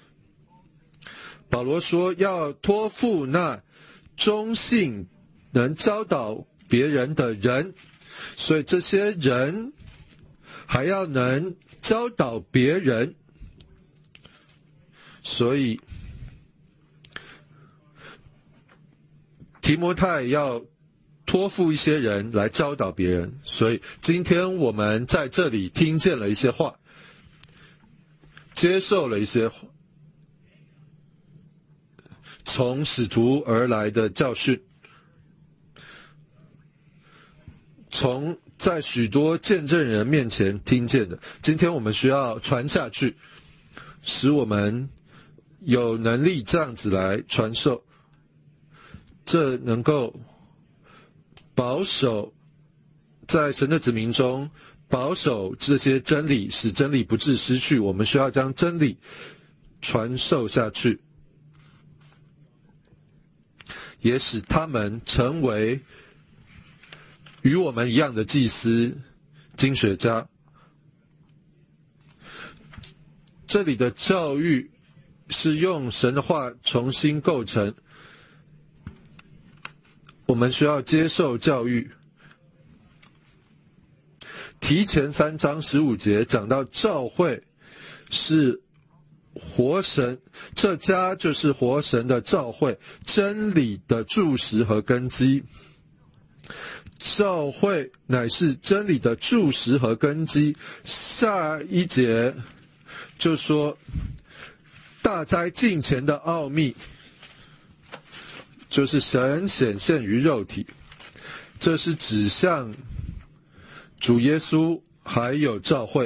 保罗说要托付那忠信能教导别人的人，所以这些人还要能教导别人，所以提摩太要托付一些人来教导别人。所以今天我们在这里听见了一些话，接受了一些从使徒而来的教训，从在许多见证人面前听见的，今天我们需要传下去，使我们有能力这样子来传授，这能够保守在神的子民中，保守这些真理，使真理不致失去。我们需要将真理传授下去，也使他们成为与我们一样的祭司、经学家。这里的教育是用神的话重新构成，我们需要接受教育。提前三章十五节讲到教会是活神，这家就是活神的教会，真理的柱石和根基。教会乃是真理的柱石和根基。下一节就说大灾近前的奥秘，就是神显现于肉体，这是指向主耶稣还有教会。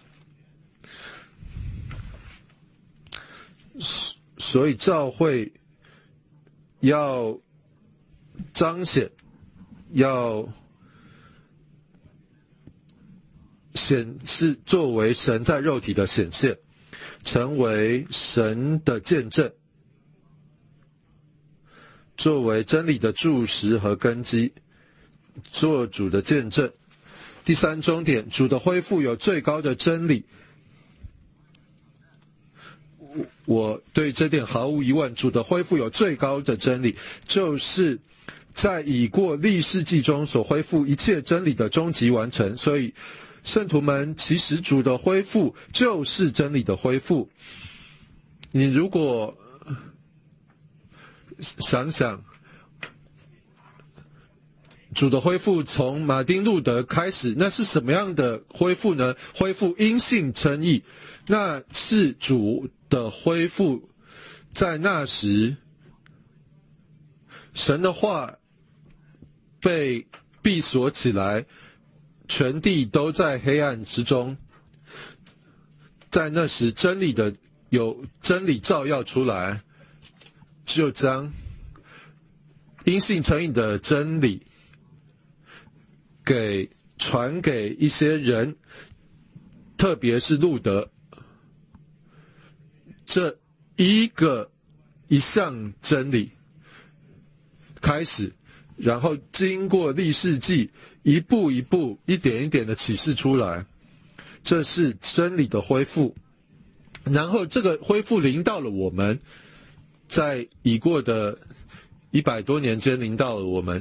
所以教会要彰显，要显示作为神在肉体的显现，成为神的见证，作为真理的柱石和根基，做主的见证。第三重点，主的恢复有最高的真理。我对这点毫无疑问，主的恢复有最高的真理，就是在已过历世纪中所恢复一切真理的终极完成。所以圣徒们，其实主的恢复就是真理的恢复。你如果想想主的恢复从马丁路德开始，那是什么样的恢复呢？恢复因信称义，那是主的恢复。在那时，神的话被闭锁起来，全地都在黑暗之中。在那时，真理的有真理照耀出来，就将因信称义的真理给传给一些人，特别是路德。这一个一项真理开始，然后经过历世纪，一步一步一点一点的启示出来，这是真理的恢复。然后这个恢复临到了我们，在已过的一百多年间临到了我们。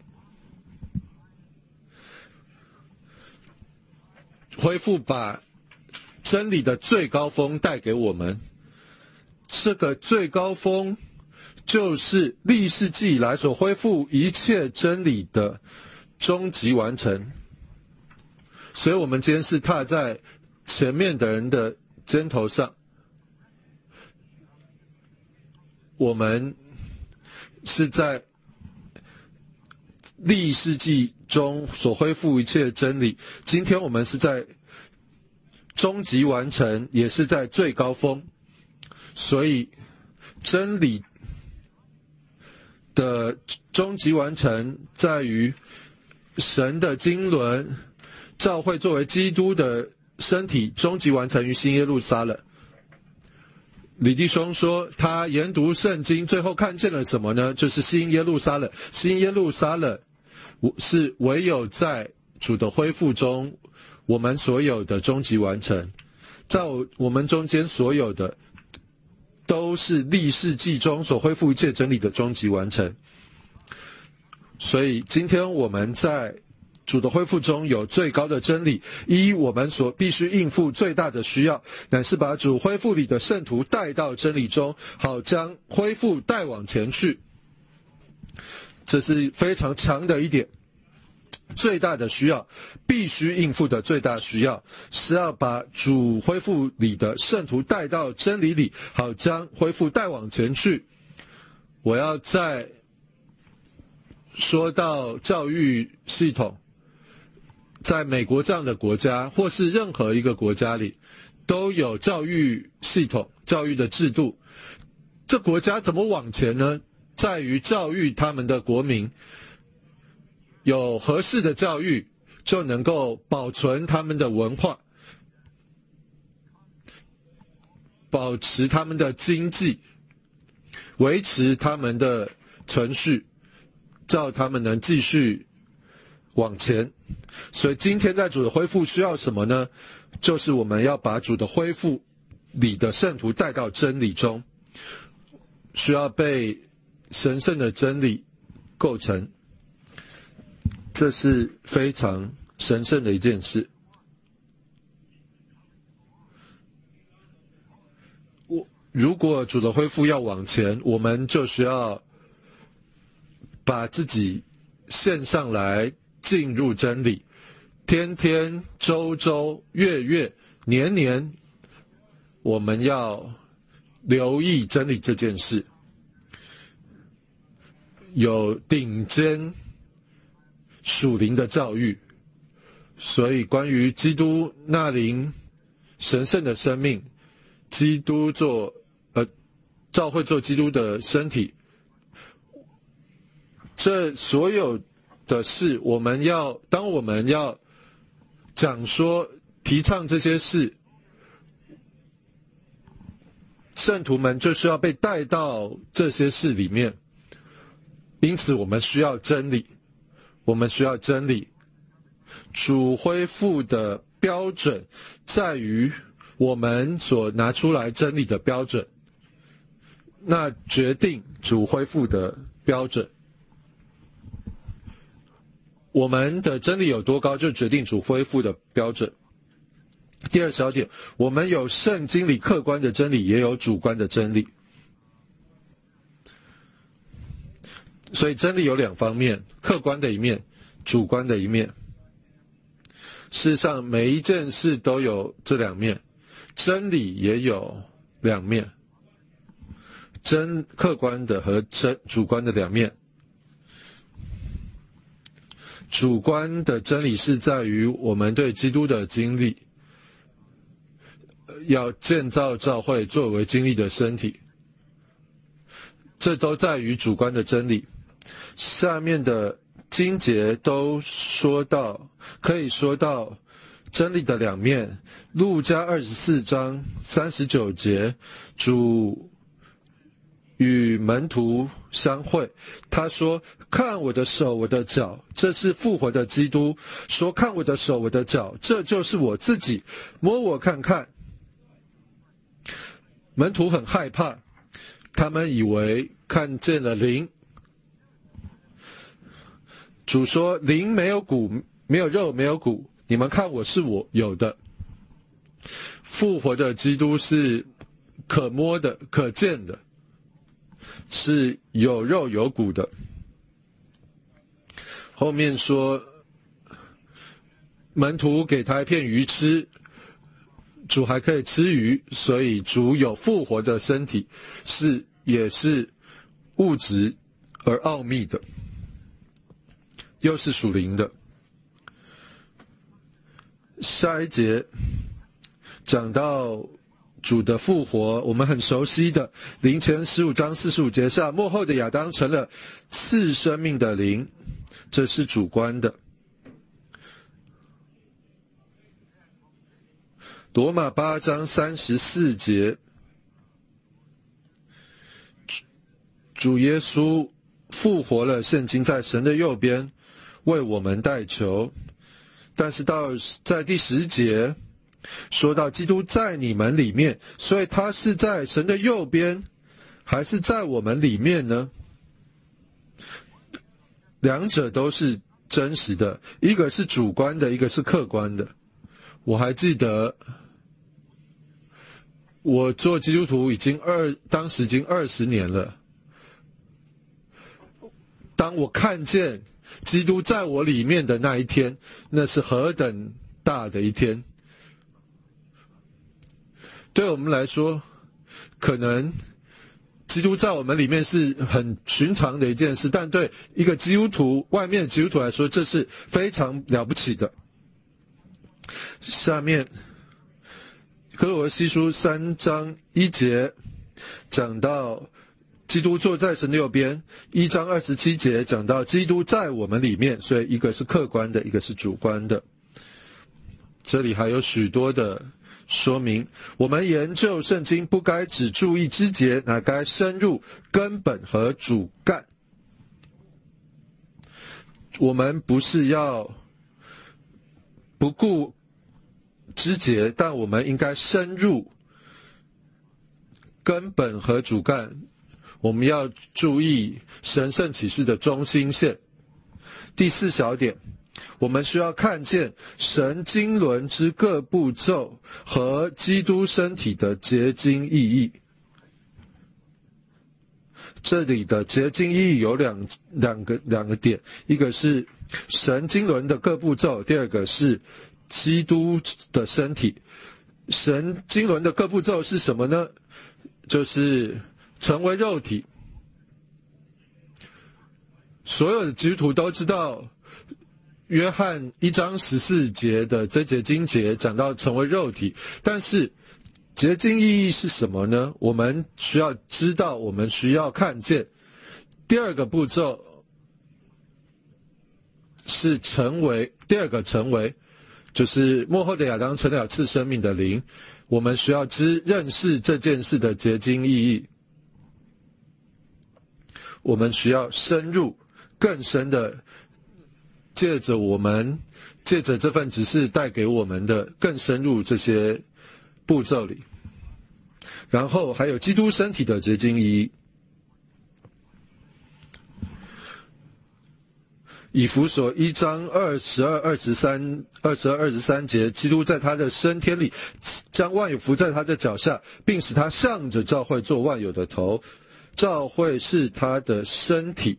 恢复把真理的最高峰带给我们，这个最高峰就是历世纪以来所恢复一切真理的终极完成。所以我们今天是踏在前面的人的肩头上，我们是在历世纪中所恢复一切真理。今天我们是在终极完成，也是在最高峰。所以真理的终极完成在于神的经纶，教会作为基督的身体终极完成于新耶路撒冷。李弟兄说他研读圣经最后看见了什么呢？就是新耶路撒冷。新耶路撒冷是唯有在主的恢复中，我们所有的终极完成，在我们中间所有的都是历世纪中所恢复一切真理的终极完成。所以今天我们在主的恢复中有最高的真理，一我们所必须应付最大的需要，乃是把主恢复里的圣徒带到真理中，好将恢复带往前去。这是非常强的一点。最大的需要，必须应付的最大需要，是要把主恢复里的圣徒带到真理里，好将恢复带往前去。我要再说到教育系统，在美国这样的国家，或是任何一个国家里，都有教育系统、教育的制度。这国家怎么往前呢？在于教育他们的国民，有合适的教育，就能够保存他们的文化，保持他们的经济，维持他们的存续，叫他们能继续往前。所以今天在主的恢复需要什么呢？就是我们要把主的恢复里的圣徒带到真理中，需要被神圣的真理构成，这是非常神圣的一件事。我如果主的恢复要往前，我们就需要把自己献上来，进入真理，天天、周周、月月、年年，我们要留意真理这件事。有顶尖属灵的教育，所以关于基督那灵神圣的生命，基督做呃教会做基督的身体，这所有的事，我们要当我们要讲说提倡这些事，圣徒们就是要被带到这些事里面。因此我们需要真理，我们需要真理。主恢复的标准在于我们所拿出来真理的标准，那决定主恢复的标准。我们的真理有多高，就决定主恢复的标准。第二小点，我们有圣经里客观的真理，也有主观的真理。所以真理有两方面，客观的一面，主观的一面。事实上每一件事都有这两面，真理也有两面，真客观的和真主观的两面。主观的真理是在于我们对基督的经历，要建造教会作为经历的身体，这都在于主观的真理。下面的经节都说到，可以说到真理的两面。路加二十四章三十九节，主与门徒相会，他说：看我的手，我的脚，这是复活的基督。说看我的手，我的脚，这就是我自己，摸我看看。门徒很害怕，他们以为看见了灵。主说：灵没有骨，没有肉，没有骨，你们看我是我有的。复活的基督是可摸的、可见的。 是有肉有骨的。后面说门徒给他一片鱼吃，主还可以吃鱼，所以主有复活的身体，是也是物质而奥秘的，又是属灵的。下一节讲到主的复活，我们很熟悉的灵前十五章四十五节下，末后的亚当成了赐生命的灵，这是主观的。罗马八章三十四节，主耶稣复活了，现今在神的右边为我们代求。但是到在第十节说到基督在你们里面，所以他是在神的右边还是在我们里面呢？两者都是真实的，一个是主观的，一个是客观的。我还记得我做基督徒已经二当时已经二十年了，当我看见基督在我里面的那一天，那是何等大的一天。对我们来说，可能基督在我们里面是很寻常的一件事，但对一个基督徒，外面的基督徒来说，这是非常了不起的。下面哥罗西书三章一节讲到基督坐在神的右边，一章二十七节讲到基督在我们里面，所以一个是客观的，一个是主观的。这里还有许多的说明，我们研究圣经不该只注意枝节，乃该深入根本和主干。我们不是要不顾枝节，但我们应该深入根本和主干。我们要注意神圣启示的中心线。第四小点，我们需要看见神经纶之各步骤和基督身体的结晶意义。这里的结晶意义有两两个两个点，一个是神经纶的各步骤，第二个是基督的身体。神经纶的各步骤是什么呢？就是成为肉体。所有的基督徒都知道约翰一章十四节的这节经节讲到成为肉体，但是结晶意义是什么呢？我们需要知道，我们需要看见。第二个步骤是成为，第二个成为就是末后的亚当成了赐生命的灵，我们需要知认识这件事的结晶意义。我们需要深入更深的，借着我们借着这份指示带给我们的更深入这些步骤里。然后还有基督身体的结晶意义。以弗所一章二十二、二十三、二十二、二十三节，基督在他的升天里将万有伏在他的脚下，并使他向着教会做万有的头。教会是他的身体。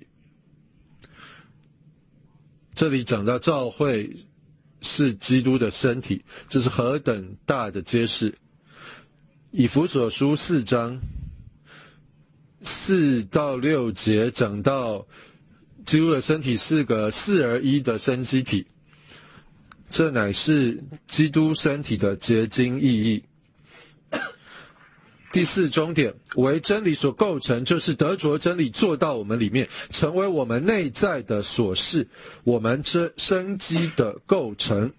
这里讲到教会是基督的身体，这是何等大的揭示。以弗所书四章四到六节讲到基督的身体是个四而一的生机体，这乃是基督身体的结晶意义。第四终点，为真理所构成，就是得着真理做到我们里面，成为我们内在的所是，我们这生机的构成。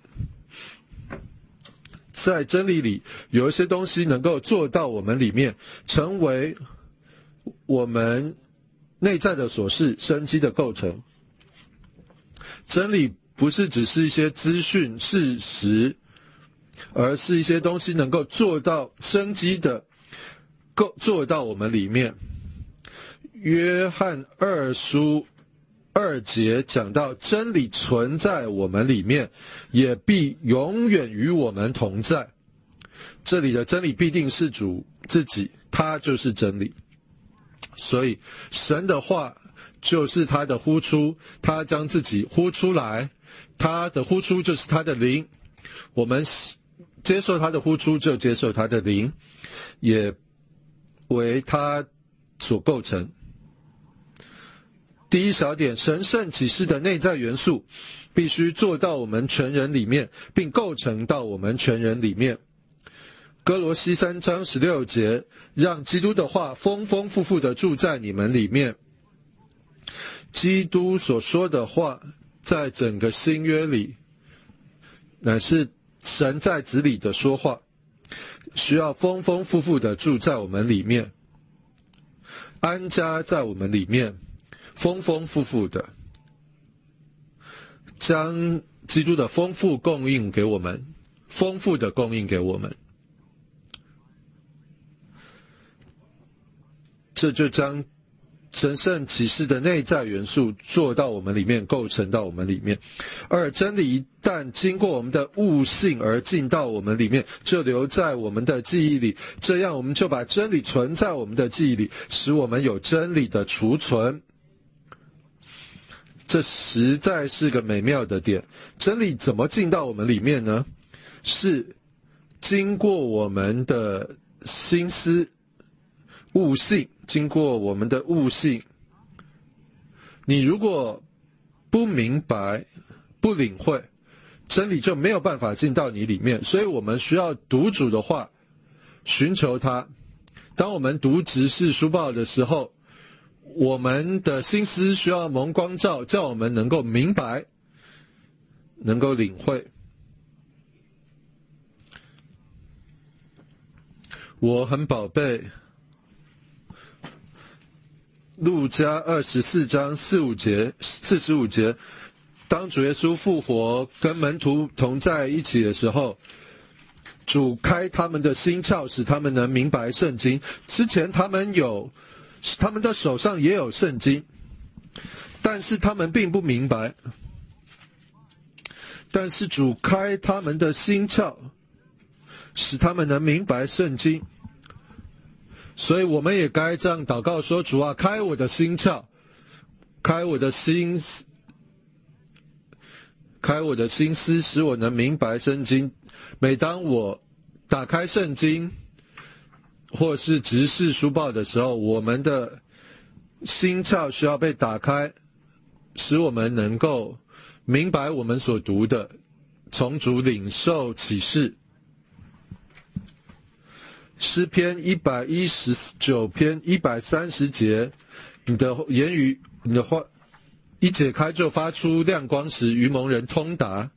在真理里有一些东西能够做到我们里面，成为我们内在的所是，生机的构成。真理不是只是一些资讯事实，而是一些东西能够做到生机的够做到我们里面。约翰二书二节讲到真理存在我们里面，也必永远与我们同在。这里的真理必定是主自己，他就是真理。 所以神的话就是他的呼出，他将自己呼出来，他的呼出就是他的灵，我们接受他的呼出就接受他的灵，也为他所构成。第一小点，神圣启示的内在元素必须做到我们全人里面，并构成到我们全人里面。哥罗西三章十六节，让基督的话丰丰富富的住在你们里面。基督所说的话，在整个新约里，乃是神在子里的说话，需要丰丰富富的住在我们里面，安家在我们里面，丰丰富富的将基督的丰富供应给我们，丰富的供应给我们。这就将神圣启示的内在元素做到我们里面，构成到我们里面。而真理一旦经过我们的悟性而进到我们里面，就留在我们的记忆里，这样我们就把真理存在我们的记忆里，使我们有真理的储存。这实在是个美妙的点。真理怎么进到我们里面呢？是经过我们的心思悟性，经过我们的悟性。你如果不明白、不领会，真理就没有办法进到你里面。所以我们需要读主的话，寻求它。当我们读执事书报的时候，我们的心思需要蒙光照，叫我们能够明白，能够领会。我很宝贝路加二十四章四五节四十五节，当主耶稣复活跟门徒同在一起的时候，主开他们的心窍，使他们能明白圣经。之前他们有他们的手上也有圣经，但是他们并不明白。但是主开他们的心窍，使他们能明白圣经。所以我们也该这样祷告说，主啊，开我的心窍，开我的心思，开我的心思，使我能明白圣经。每当我打开圣经或是执事书报的时候，我们的心窍需要被打开，使我们能够明白我们所读的，从主领受启示。诗篇一百一十九篇一百三十节，你的言语，你的话一解开就发出亮光时，愚蒙人通达。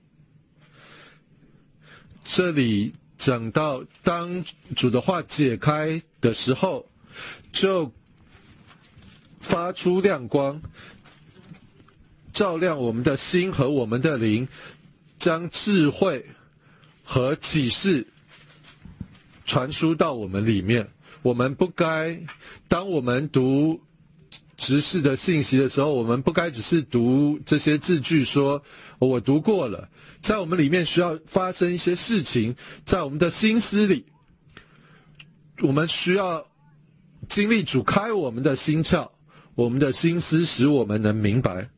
这里讲到当主的话解开的时候，就发出亮光，照亮我们的心和我们的灵，将智慧和启示传输到我们里面。我们不该，当我们读执事的信息的时候，我们不该只是读这些字句说我读过了，在我们里面需要发生一些事情，在我们的心思里，我们需要经历主开我们的心窍，我们的心思，使我们能明白。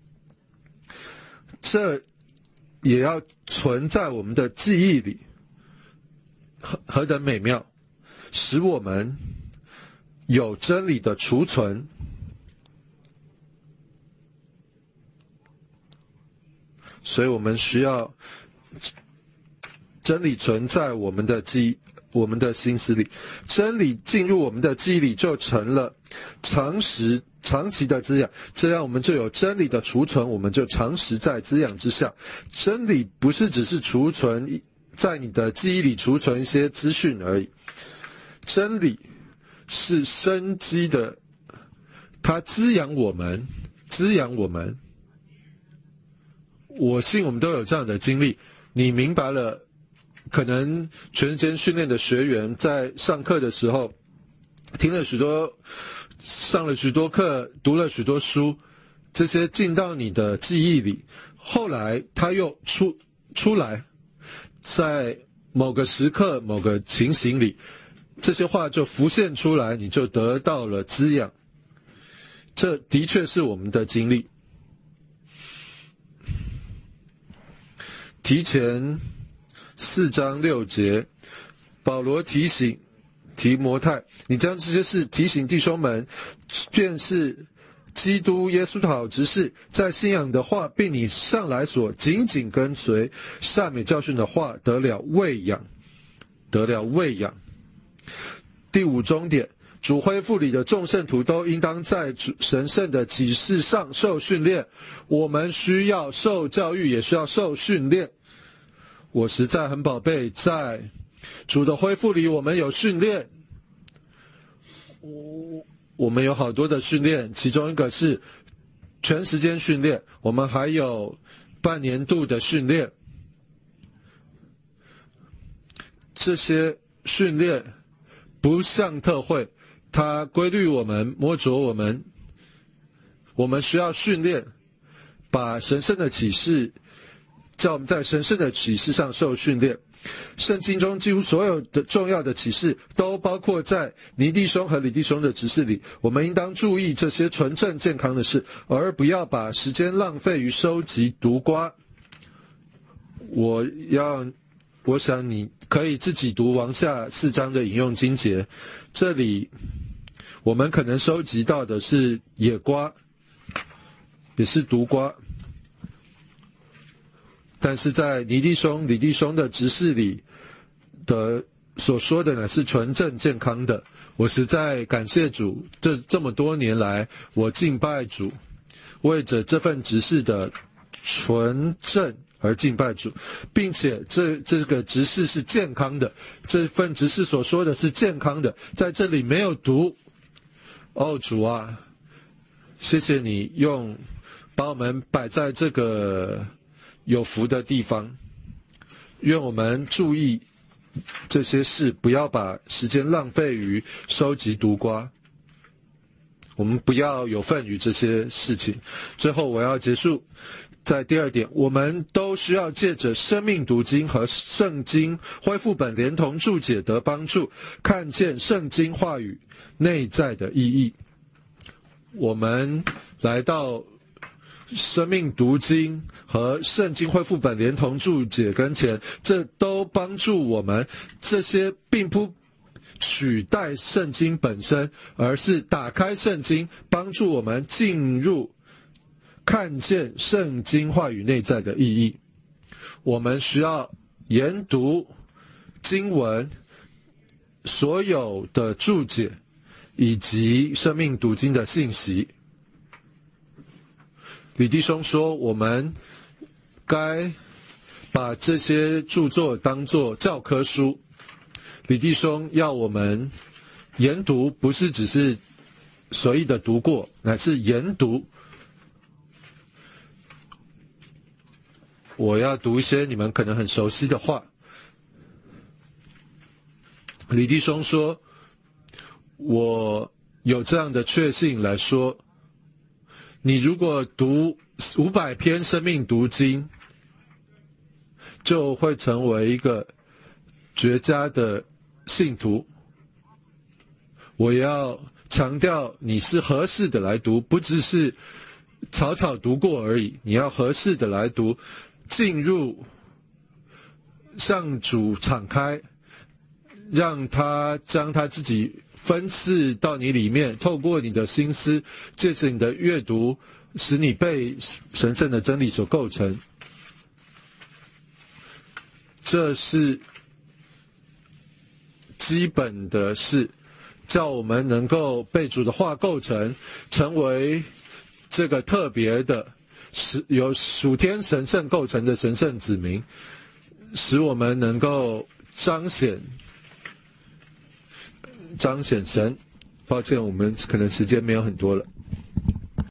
这也要存在我们的记忆里，何何等美妙，使我们有真理的储存。所以我们需要真理存在我们的记忆，我们的心思里。真理进入我们的记忆里，就成了长时长期的滋养，这样我们就有真理的储存，我们就长时在滋养之下。真理不是只是储存在你的记忆里储存一些资讯而已，真理是生机的，它滋养我们，滋养我们。我信我们都有这样的经历。你明白了，可能全间训练的学员在上课的时候听了许多，上了许多课，读了许多书，这些进到你的记忆里，后来他又出出来，在某个时刻某个情形里这些话就浮现出来，你就得到了滋养。这的确是我们的经历。提前四章六节，保罗提醒提摩太，你将这些事提醒弟兄们，便是基督耶稣的好执事，在信仰的话并你上来所紧紧跟随善美教训的话得了喂养，得了喂养。第五终点，主恢复里的众圣徒都应当在神圣的启示上受训练。我们需要受教育，也需要受训练。我实在很宝贝，在主的恢复里我们有训练，我们有好多的训练，其中一个是全时间训练，我们还有半年度的训练。这些训练不像特会，它规律我们，摸着我们，我们需要训练，把神圣的启示，叫我们在神圣的启示上受训练。圣经中几乎所有的重要的启示都包括在尼弟兄和李弟兄的执事里，我们应当注意这些纯正健康的事，而不要把时间浪费于收集毒瓜。我要我想你可以自己读王下四章的引用经节，这里我们可能收集到的是野瓜，也是毒瓜，但是在尼弟兄、李弟兄的执事里的所说的呢是纯正健康的。我实在感谢主，这这么多年来我敬拜主，为着这份执事的纯正而敬拜主，并且这这个执事是健康的，这份执事所说的是健康的，在这里没有毒。哦，主啊，谢谢你用把我们摆在这个有福的地方，愿我们注意这些事，不要把时间浪费于收集毒瓜，我们不要有份于这些事情。最后我要结束在第二点，我们都需要借着生命读经和圣经恢复本连同注解得帮助，看见圣经话语内在的意义。我们来到生命读经和圣经恢复本连同注解跟前，这都帮助我们，这些并不取代圣经本身，而是打开圣经，帮助我们进入看见圣经话语内在的意义。我们需要研读经文所有的注解以及生命读经的信息。李弟兄说，我们该把这些著作当作教科书。李弟兄要我们研读，不是只是随意的读过，乃是研读。我要读一些你们可能很熟悉的话。李弟兄说，我有这样的确信来说，你如果读五百篇生命读经，就会成为一个绝佳的信徒。我要强调，你是合适的来读，不只是草草读过而已，你要合适的来读，进入向主敞开，让他将他自己分赐到你里面，透过你的心思，借着你的阅读，使你被神圣的真理所构成。这是基本的事，叫我们能够被主的话构成，成为这个特别的是由属天神圣构成的神圣子民，使我们能够彰显彰显神。抱歉，我们可能时间没有很多了。